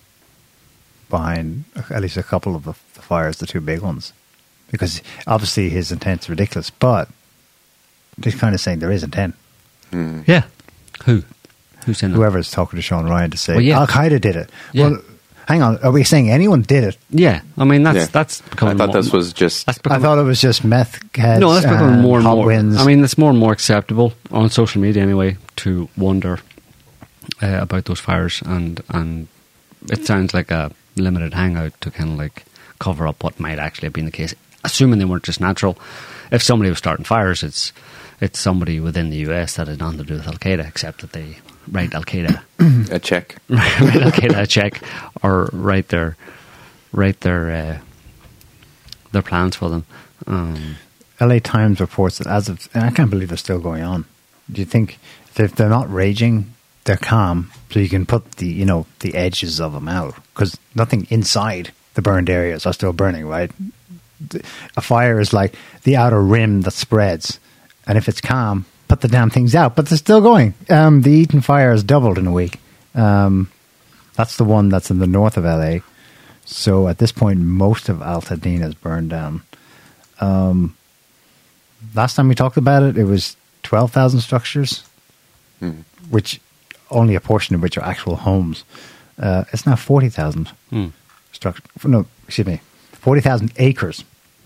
behind at least a couple of the, the fires, the two big ones, because obviously his intent's ridiculous, but just kind of saying there is intent. Mm. Yeah, who? Who's in Whoever's talking to Sean Ryan to say, well, yeah. Al Qaeda did it. Yeah. Well, hang on, are we saying anyone did it? Yeah, I mean that's yeah. that's becoming. I thought more, this was just. I thought it was just meth heads. No, that's becoming more and more. Winds. I mean, it's more and more acceptable on social media anyway to wonder uh, about those fires, and and it sounds like a limited hangout to kind of like cover up what might actually have been the case, assuming they weren't just natural. If somebody was starting fires, it's it's somebody within the U S that had nothing to do with Al Qaeda, except that they write Al Qaeda a check, write Al Qaeda a check, or write their write their uh, their plans for them. Um, L A Times reports that as of, and I can't believe they're still going on. Do you think if they're not raging, they're calm, so you can put the you know the edges of them out, because nothing inside the burned areas are still burning, right? A fire is like the outer rim that spreads, and if it's calm, put the damn things out. But they're still going. Um, the Eaton fire has doubled in a week. Um, that's the one that's in the north of L A. So at this point, most of Altadena is burned down. Um, last time we talked about it, it was twelve thousand structures, mm. which only a portion of which are actual homes. Uh, it's now forty thousand mm. structures. No, excuse me, forty thousand acres.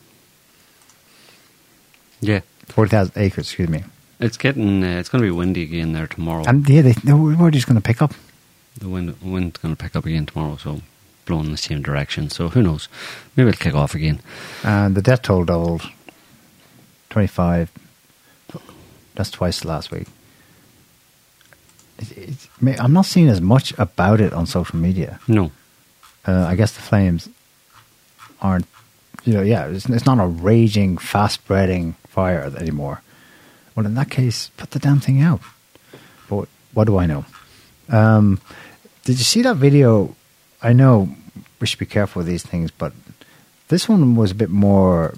Yeah, forty thousand acres. Excuse me. It's getting. Uh, it's going to be windy again there tomorrow. And yeah, they, the we're just going to pick up. The wind, wind's going to pick up again tomorrow, so blowing in the same direction. So who knows? Maybe it'll kick off again. And the death toll doubled. Twenty-five. That's twice last week. It, it's, I'm not seeing as much about it on social media. No. Uh, I guess the flames aren't. You know, yeah, it's, it's not a raging, fast-spreading fire anymore. Well, in that case, put the damn thing out. But what do I know? Um, did you see that video? I know we should be careful with these things, but this one was a bit more...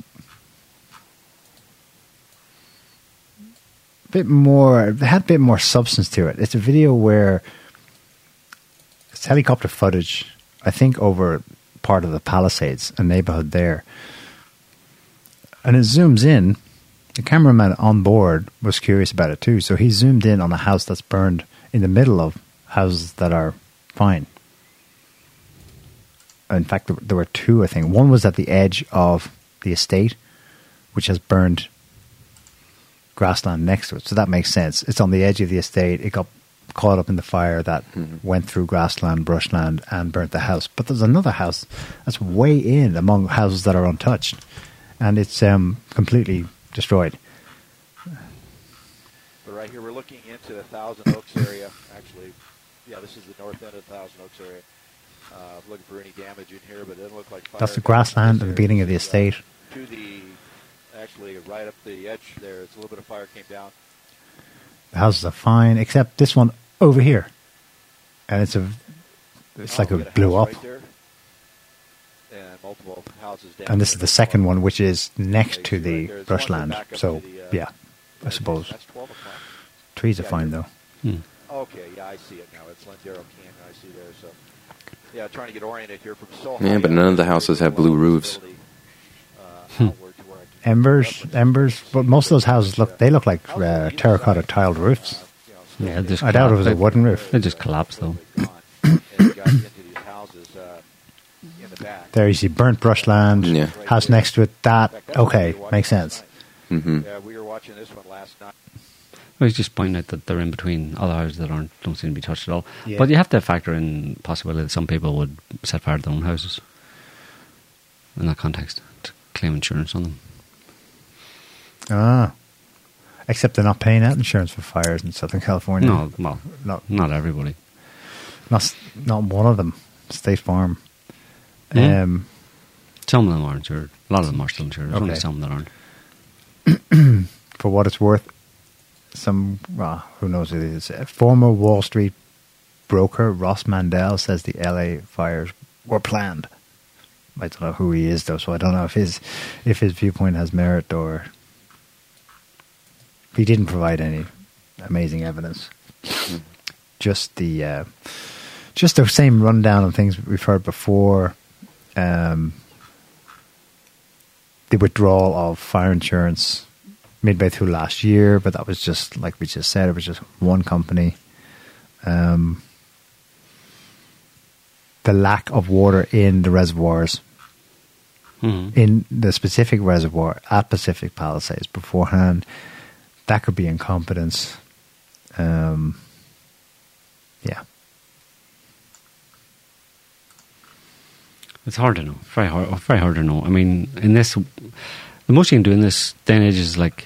A bit more... It had a bit more substance to it. It's a video where it's helicopter footage, I think, over part of the Palisades, a neighborhood there. And it zooms in, the cameraman on board was curious about it too. So he zoomed in on a house that's burned in the middle of houses that are fine. In fact, there, there were two, I think. One was at the edge of the estate, which has burned grassland next to it. So that makes sense. It's on the edge of the estate. It got caught up in the fire that mm-hmm. went through grassland, brushland, and burnt the house. But there's another house that's way in among houses that are untouched, and it's um, completely destroyed. But right here, we're looking into the Thousand Oaks area. Actually, yeah, this is the north end of the Thousand Oaks area. Uh, looking for any damage in here, but it doesn't look like fire. That's the grassland at the beginning of the estate. Uh, to the, actually, right up the edge there, it's a little bit of fire came down. The houses are fine, except this one over here, and it's a, it's oh, like it blew up. Right there. And multiple houses down. And this is the second one, which is next to the brushland. So, the, uh, yeah, I suppose. That's twelve o'clock. Trees are yeah, fine, though. Hmm. Okay, yeah, I see it now. It's Lindero Canyon, I see there. So, yeah, trying to get oriented here from so Yeah, but none of the houses have blue roofs. Hmm. Embers, embers, but most of those houses look, they look like uh, terracotta tiled roofs. Yeah, just I doubt it was a wooden roof. They just collapsed, though. There you see burnt brushland, yeah. house next to it, that, okay, makes sense. Mm-hmm. Yeah, we were watching this one last night. I was just pointing out that they're in between other houses that aren't don't seem to be touched at all. Yeah. But you have to factor in the possibility that some people would set fire to their own houses in that context to claim insurance on them. Ah. Except they're not paying out insurance for fires in Southern California. No, well, not, not everybody. Not, not one of them. State Farm. Mm. Um, some of them are insured. A lot of them are still insured. There's okay. only some that aren't. For what it's worth, some, well, who knows who it is. A former Wall Street broker, Ross Mandel, says the L A fires were planned. I don't know who he is, though, so I don't know if his if his viewpoint has merit or... He didn't provide any amazing evidence. Mm. Just the uh, just the same rundown of things we've heard before. Um, the withdrawal of fire insurance midway through last year, but that was just, like we just said, it was just one company. Um, the lack of water in the reservoirs, mm-hmm. in the specific reservoir at Pacific Palisades beforehand, that could be incompetence. Um, yeah. It's hard to know. Very hard, very hard to know. I mean, in this, the most you can do in this day and age is like,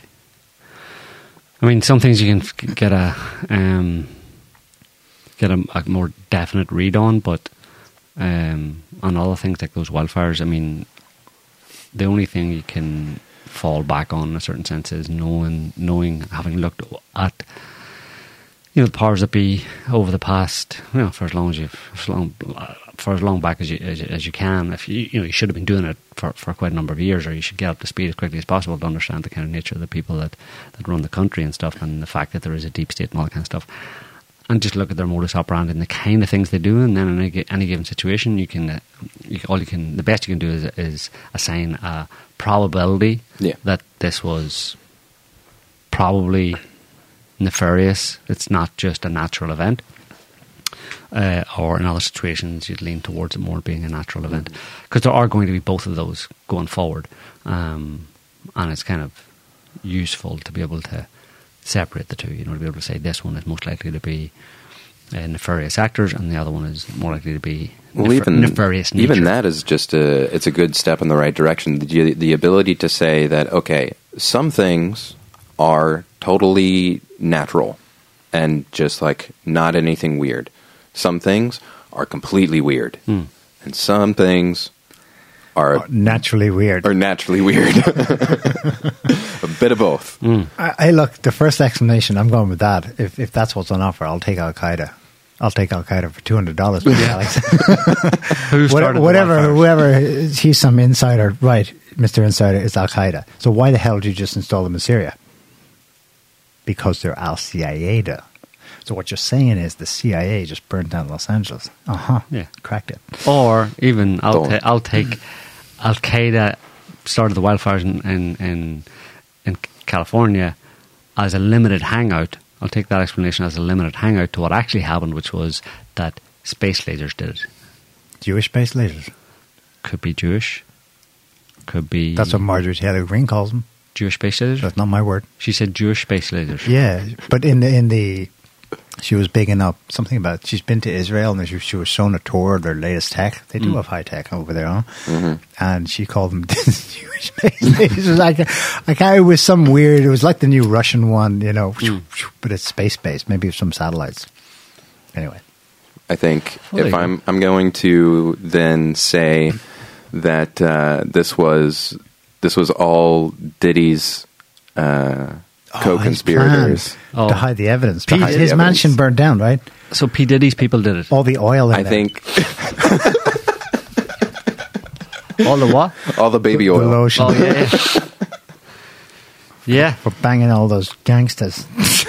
I mean, some things you can get a um, get a, a more definite read on, but um, on other things like those wildfires, I mean, the only thing you can fall back on in a certain sense is knowing, knowing, having looked at, you know, the powers that be over the past, you know, for as long as you've, for as long, for as long back as you as, as you can. If you, you know, you should have been doing it for, for quite a number of years, or you should get up to speed as quickly as possible to understand the kind of nature of the people that, that run the country and stuff, and the fact that there is a deep state and all that kind of stuff. And just look at their modus operandi and the kind of things they do, and then in any, any given situation, you can, uh, you, all you can, the best you can do is, is assign a probability yeah. that this was probably nefarious. It's not just a natural event. Uh, or in other situations, you'd lean towards it more being a natural event, because there are going to be both of those going forward, um, and it's kind of useful to be able to separate the two, you know, to be able to say this one is most likely to be uh, nefarious actors, and the other one is more likely to be well, nefer- even, nefarious nature. Even that is just a, it's a good step in the right direction. The, the ability to say that, okay, some things are totally natural and just like not anything weird. Some things are completely weird. Mm. And some things are oh, naturally weird. Are naturally weird. A bit of both. Mm. I, I look, the first explanation, I'm going with that. If if that's what's on offer, I'll take Al Qaeda. I'll take Al Qaeda for two hundred dollars. Alex. Who whatever, started whatever whoever, he's some insider, right? Mister Insider is Al Qaeda. So why the hell did you just install them in Syria? Because they're Al Qaeda. So what you're saying is the C I A just burned down Los Angeles. Uh huh. Yeah, cracked it. Or even I'll, ta- I'll take Al Qaeda started the wildfires in in, in in California as a limited hangout. I'll take that explanation as a limited hangout to what actually happened, which was that space lasers did it. Jewish space lasers. Could be Jewish. Could be... That's what Marjorie Taylor Greene calls them. Jewish space lasers? That's not my word. She said Jewish space lasers. Yeah, but in the... In the she was bigging up something about... She's been to Israel and she, she was shown a tour of their latest tech. They do Mm. have high tech over there, huh? Mhm. And she called them Jewish space lasers. Like, like, it was some weird... It was like the new Russian one, you know, Mm. but it's space-based. Maybe some satellites. Anyway. I think Well, there if you I'm I'm going to then say that uh, this was this was all Diddy's uh, Oh, co-conspirators. his plan Oh. to hide the evidence. To hide his the evidence. mansion burned down, right? So P. Diddy's people did it. All the oil in I there. think All the what? all the baby The oil. lotion. Oh, yeah. Yeah. Yeah. For banging all those gangsters.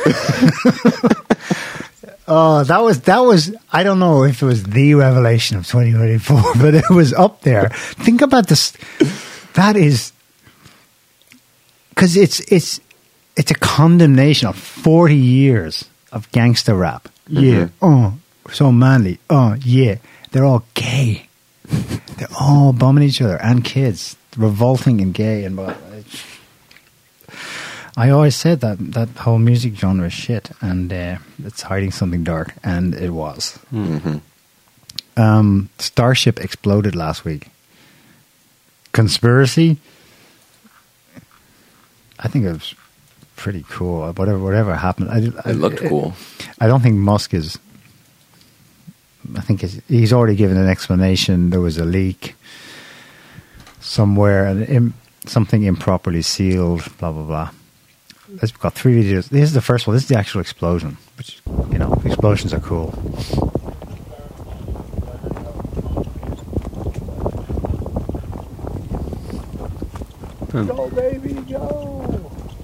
Oh, that was, that was, I don't know if it was the revelation of twenty twenty-four, but it was up there. Think about this. That is, because it's, it's, it's a condemnation of forty years of gangster rap. Yeah. Oh, so manly. Oh, yeah. They're all gay. They're all bumming each other and kids. Revolting and gay and blah. I always said that that whole music genre is shit and uh, it's hiding something dark, and it was. Mhm. Um, Starship exploded last week. Conspiracy? I think it was pretty cool. Whatever, whatever happened, I, I, It looked cool. I don't think Musk is. I think he's, he's already given an explanation. There was a leak somewhere, and im, something improperly sealed. Blah blah blah. Let's, we've got three videos. This is the first one. This is the actual explosion. Which, you know, explosions are cool. Go, baby, go!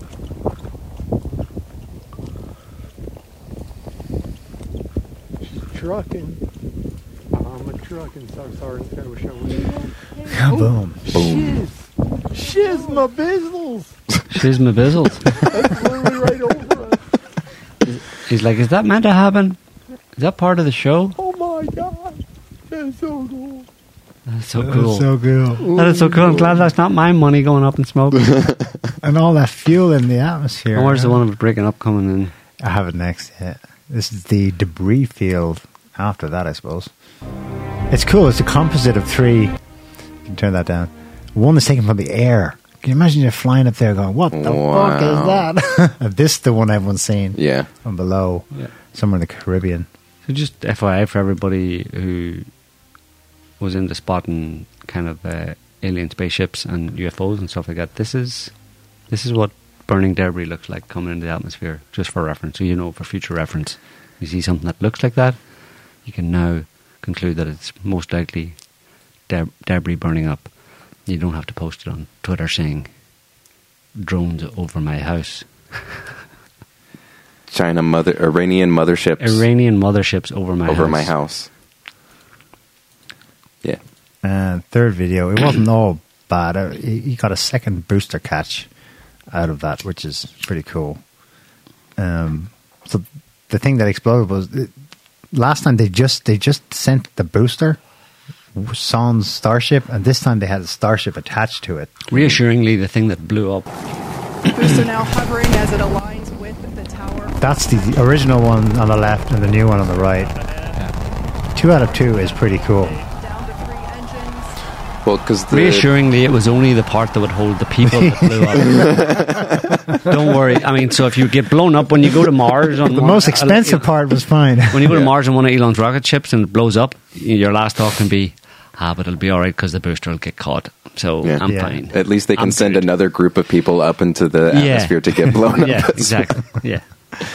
She's trucking. I'm a trucking. So sorry, it's kind of a show. Kaboom. Boom. Shiz, shiz my bizzles. She's my bizzles. That's literally right over us. He's like, is that meant to happen? Is that part of the show? Oh my god, that's so cool. That's so cool. So cool. That is so cool. I'm glad that's not my money going up in smoke. And all that fuel in the atmosphere. And where's the one of it breaking up coming in? I have it next. Yeah. This is the debris field after that, I suppose. It's cool. It's a composite of three. You can turn that down. One is taken from the air. Can you imagine you're flying up there going, what the Wow. fuck is that? This is the one everyone's seen Yeah. from below, Yeah. somewhere in the Caribbean. So just F Y I for everybody who was into spotting kind of uh, alien spaceships and U F Os and stuff like that. This is this is what burning debris looks like coming into the atmosphere, just for reference. So you know, for future reference, you see something that looks like that, you can now conclude that it's most likely deb- debris burning up. You don't have to post it on Twitter saying drones over my house. China mother Iranian motherships Iranian motherships over my over house. my house. Yeah. And third video, it wasn't all bad. Uh, He he got a second booster catch out of that, which is pretty cool. Um, so the thing that exploded was uh, last time they just they just sent the booster, sans Starship, and this time they had a Starship attached to it. Reassuringly, the thing that blew up. Booster now hovering as it aligns with the tower. That's the original one on the left and the new one on the right. Two out of two is pretty cool. Well, because Reassuringly, it was only the part that would hold the people that blew up. Don't worry. I mean, so if you get blown up when you go to Mars, on The one- most expensive part was fine. when you go to Mars on one of Elon's rocket ships and it blows up, your last thought can be, "Ah, but it'll be all right because the booster will get caught, so Yeah. I'm Yeah. fine." At least they can I'm send good. another group of people up into the Yeah. atmosphere to get blown Yeah, up. as exactly. well. Yeah.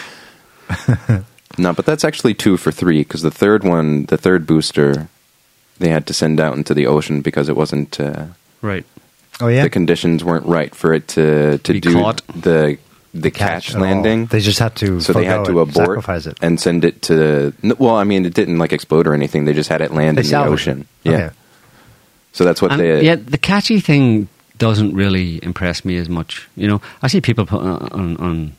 No, but that's actually two for three because the third one, the third booster, they had to send out into the ocean because it wasn't. Uh, Right. Oh yeah. The conditions weren't right for it to to Be do caught. the the catch catch at all. landing. They just had to So they had forgo to it, abort sacrifice it. and send it to. n- Well, I mean, it didn't like explode or anything. They just had it land They in the salvaged ocean. it. Yeah. Okay. So that's what And, they. yeah, the catchy thing doesn't really impress me as much. You know, I see people put on on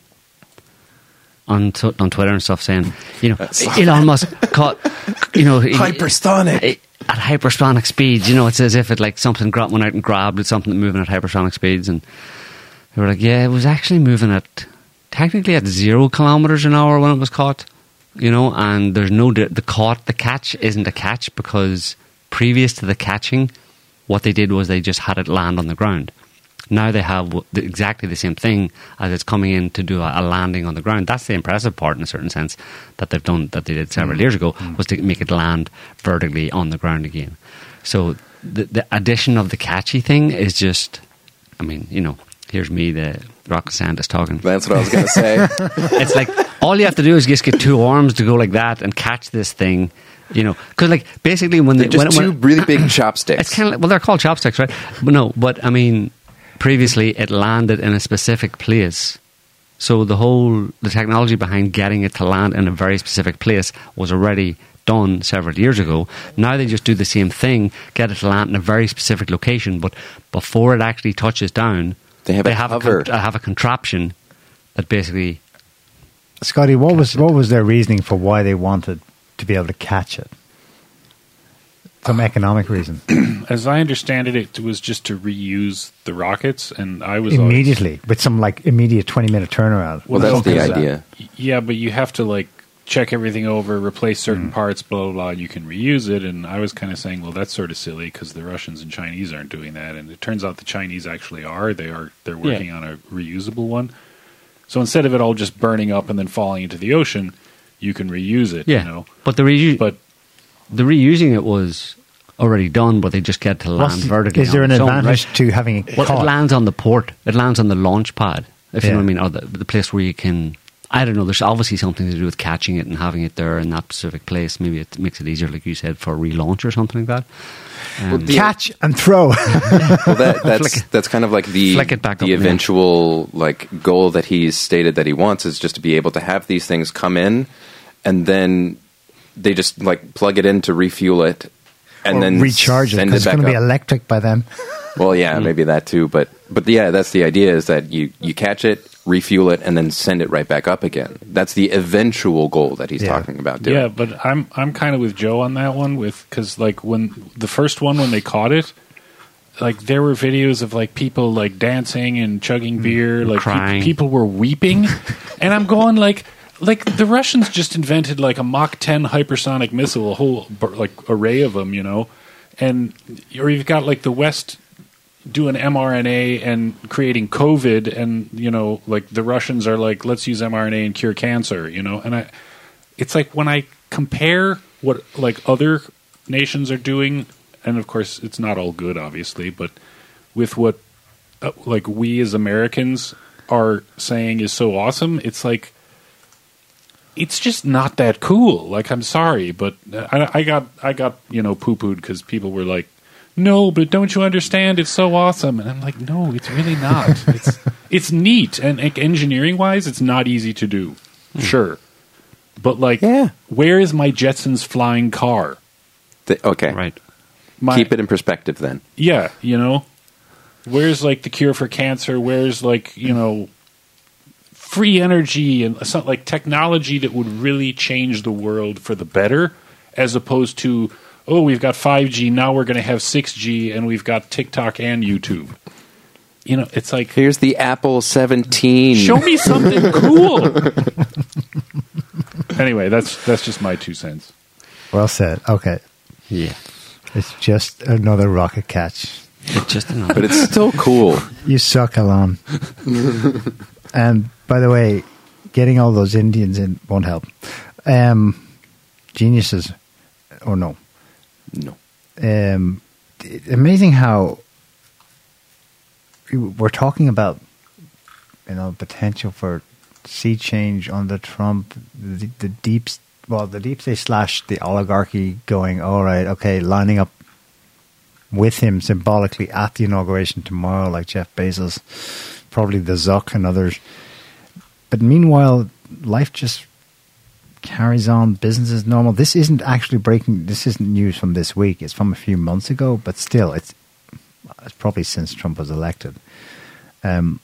on, t- on Twitter and stuff saying, you know, Elon Musk caught, you know, hypersonic at hypersonic speeds. You know, it's as if it like something gra- went out and grabbed at something moving at hypersonic speeds, and they were like, yeah, it was actually moving at technically at zero kilometers an hour when it was caught. You know, and there's no di- the caught the catch isn't a catch because previous to the catching, what they did was they just had it land on the ground. Now they have w- the, exactly the same thing as it's coming in to do a, a landing on the ground. That's the impressive part, in a certain sense, that they've done that they did several mm. years ago mm. was to make it land vertically on the ground again. So the, the addition of the catchy thing is just, I mean, you know, here's me, the rocket scientist, talking. That's what I was going to say. It's like all you have to do is just get two arms to go like that and catch this thing. You know, because like basically when they're they just when, two when, really big chopsticks. It's kind of like, well, they're called chopsticks, right? But no, but I mean, previously it landed in a specific place, so the whole the technology behind getting it to land in a very specific place was already done several years ago. Now they just do the same thing, get it to land in a very specific location, but before it actually touches down, they have they a have hover. a, con- have a contraption that basically. Scotty, what was what was their reasoning for why they wanted to be able to catch it? Some economic reason. As I understand it, it was just to reuse the rockets, and I was immediately always, with some like immediate twenty minute turnaround. Well, that's the idea. Yeah, but you have to like check everything over, replace certain mm. parts, blah blah blah. You can reuse it, and I was kind of saying, well, that's sort of silly because the Russians and Chinese aren't doing that, and it turns out the Chinese actually are. They are. They're working yeah. on a reusable one. So instead of it all just burning up and then falling into the ocean, you can reuse it. Yeah, you know? but the reuse, but the reusing it was already done, but they just get to land What's, vertically. Is there an own, advantage right? to having it well, caught? It lands on the port. It lands on the launch pad, if yeah. you know what I mean, or the, the place where you can. I don't know. There's obviously something to do with catching it and having it there in that specific place. Maybe it makes it easier, like you said, for relaunch or something like that. Um, well, catch and throw. Well, that, that's that's kind of like the Flick it back the up, eventual yeah. like goal that he's stated that he wants is just to be able to have these things come in, and then they just like plug it in to refuel it, and or then recharge it because it it's going to be electric by then. Well, yeah, maybe that too, but but yeah, that's the idea: is that you you catch it, refuel it, and then send it right back up again. That's the eventual goal that he's yeah. talking about doing. Yeah, but I'm I'm kind of with Joe on that one, with because like when the first one when they caught it, like there were videos of like people like dancing and chugging beer, like crying. Pe- people were weeping, and I'm going like. Like, the Russians just invented, like, a Mach ten hypersonic missile, a whole, like, array of them, you know? And, or you've got, like, the West doing mRNA and creating COVID, and, you know, like, the Russians are like, let's use mRNA and cure cancer, you know? And I, it's like, when I compare what, like, other nations are doing, and, of course, it's not all good, obviously, but with what, uh, like, we as Americans are saying is so awesome, it's like, it's just not that cool. Like, I'm sorry, but I, I got, I got, you know, poo-pooed because people were like, "No, but don't you understand? It's so awesome." And I'm like, "No, it's really not. It's, it's neat, and like, engineering-wise, it's not easy to do, mm. sure. But like, yeah. where is my Jetsons flying car? The, okay, right. My, Keep it in perspective, then. Yeah, you know, where's like the cure for cancer? Where's like, you know, free energy and something like technology that would really change the world for the better, as opposed to, oh, we've got five G, now we're going to have six G, and we've got TikTok and YouTube. You know, it's like, here's the Apple seventeen. Show me something cool. Anyway, that's that's just my two cents. Well said. Okay. Yeah. It's just another rocket catch. It's just another. But it's still cool. You suck, Alon. And by the way, getting all those Indians in won't help. Um, geniuses, or no? No. Um, amazing how we're talking about, you know, potential for sea change under Trump. The, the deep, well, the deep state slash the oligarchy going, all right, okay, lining up with him symbolically at the inauguration tomorrow, like Jeff Bezos, probably the Zuck and others. But meanwhile, life just carries on, business is normal. This isn't actually breaking, this isn't news from this week, it's from a few months ago, but still, it's It's probably since Trump was elected. Um,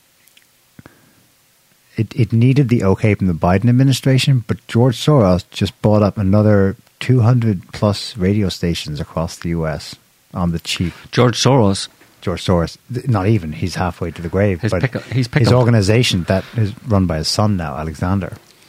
it it needed the okay from the Biden administration, but George Soros just bought up another two hundred plus radio stations across the U S on the cheap. George Soros. George Soros, not even. He's halfway to the grave. His but pick, he's his organization that is run by his son now, Alexander.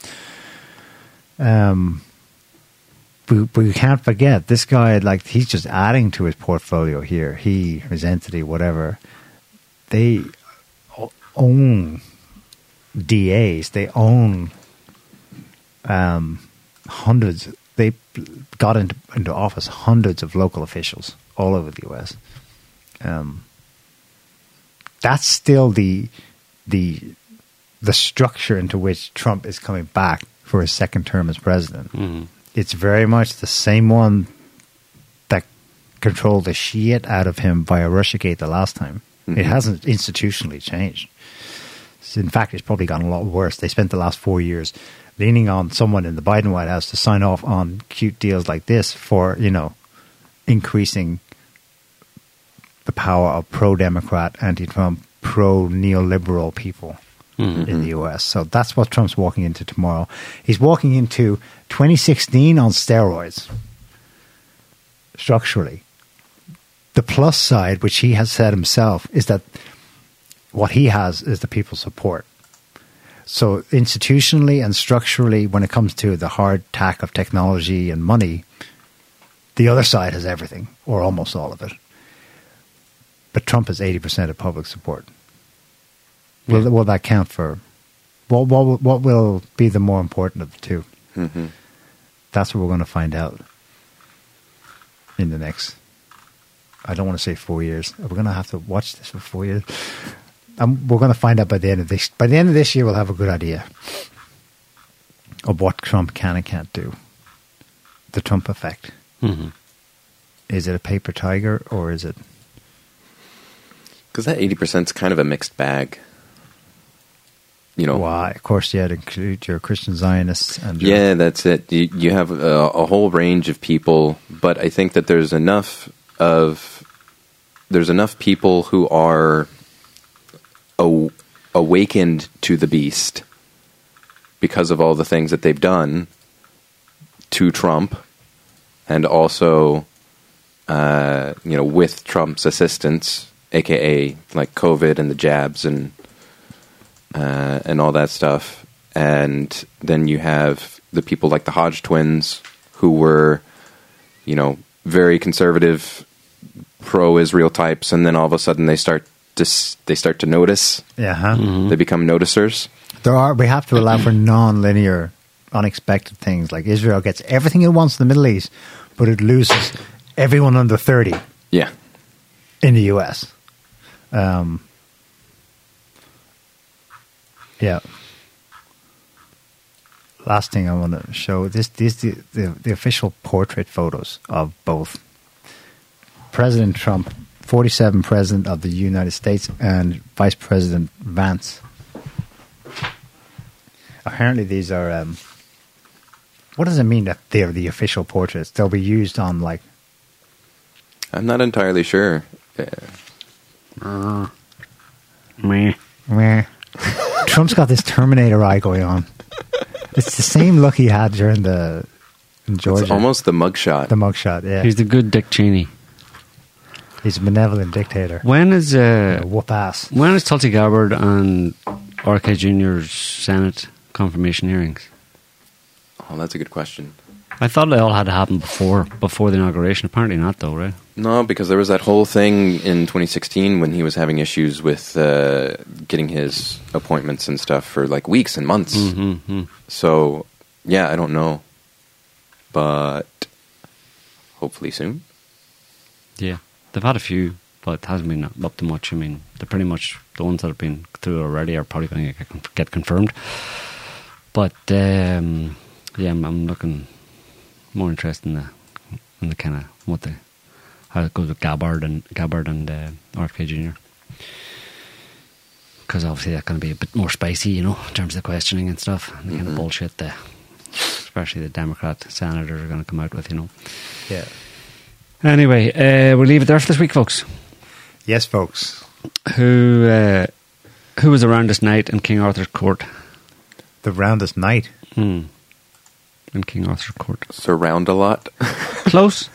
Um, but, but we can't forget this guy. Like he's just adding to his portfolio here. He, his entity, whatever. They own D As. They own um, hundreds. They got into into office hundreds of local officials all over the U S. Um, that's still the the the structure into which Trump is coming back for his second term as president. Mm-hmm. It's very much the same one that controlled the shit out of him via Russiagate the last time. Mm-hmm. It hasn't institutionally changed. In fact, it's probably gotten a lot worse. They spent the last four years leaning on someone in the Biden White House to sign off on cute deals like this for, you know, increasing the power of pro-Democrat, anti-Trump, pro-neoliberal people mm-hmm. in the U S. So that's what Trump's walking into tomorrow. He's walking into twenty sixteen on steroids, structurally. The plus side, which he has said himself, is that what he has is the people's support. So institutionally and structurally, when it comes to the hard tack of technology and money, the other side has everything, or almost all of it. But Trump has eighty percent of public support. Will, yeah. will that count for... What, what, what will be the more important of the two? Mm-hmm. That's what we're going to find out in the next... I don't want to say four years. We're going to have to watch this for four years. Um, we're going to find out by the end of this. By the end of this year, we'll have a good idea of what Trump can and can't do. The Trump effect. Mm-hmm. Is it a paper tiger or is it... Because that eighty percent is kind of a mixed bag. You know, why? Of course, you had to include your Christian Zionists. And your yeah, that's it. You, you have a, a whole range of people, but I think that there's enough of there's enough people who are aw- awakened to the beast because of all the things that they've done to Trump, and also, uh, you know, with Trump's assistance. A K A like COVID and the jabs and uh, and all that stuff. And then you have the people like the Hodge twins who were, you know, very conservative, pro-Israel types, and then all of a sudden they start to they start to notice. Yeah, huh? Mm-hmm. They become noticers. There are we have to allow for non-linear, unexpected things like Israel gets everything it wants in the Middle East, but it loses everyone under thirty. Yeah, in the U S. Um, yeah. Last thing I want to show this: these the, the the official portrait photos of both President Trump, forty-seven President of the United States, and Vice President Vance. Apparently, these are. Um, what does it mean that they're the official portraits? They'll be used on like. I'm not entirely sure. Yeah. Uh, meh. Meh. Trump's got this Terminator eye going on. It's the same look he had during the in Georgia. It's almost the mugshot. The mugshot, yeah. He's the good Dick Cheney. He's a benevolent dictator. When is uh, you know, whoop ass? When is Tulsi Gabbard and R K Junior's Senate confirmation hearings? Oh, that's a good question. I thought they all had to happen before before the inauguration. Apparently not, though, right? No, because there was that whole thing in twenty sixteen when he was having issues with uh, getting his appointments and stuff for like weeks and months. Mm-hmm. So, yeah, I don't know. But hopefully soon. Yeah, they've had a few, but it hasn't been up to much. I mean, they're pretty much the ones that have been through already are probably going to get, get confirmed. But, um, yeah, I'm, I'm looking... more interested in the in the kind of what the how it goes with Gabbard and Gabbard and uh, R F K Junior because obviously that's going to be a bit more spicy, you know, in terms of the questioning and stuff, and the mm-hmm. kind of bullshit that especially the Democrat senators are going to come out with, you know. Yeah. Anyway, uh, we'll leave it there for this week, folks. Yes, folks. Who uh, who was around this night in King Arthur's court? The roundest night? Hmm. In King Arthur's court. Surround a lot. Close.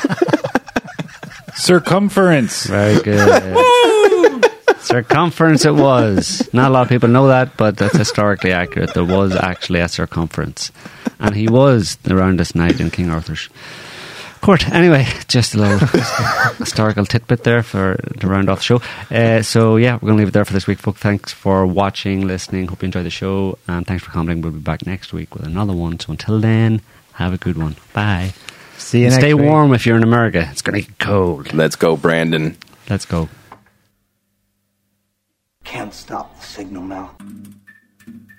Circumference. Very good. Circumference it was. Not a lot of people know that, but that's historically accurate. There was actually a circumference. And he was around this night in King Arthur's court. Anyway, just a little historical tidbit there for to round off the show. Uh, so, yeah, we're going to leave it there for this week, folks. Thanks for watching, listening. Hope you enjoyed the show. And thanks for commenting. We'll be back next week with another one. So until then, have a good one. Bye. See you and next stay week. warm if you're in America. It's going to get cold. Let's go, Brandon. Let's go. Can't stop the signal now.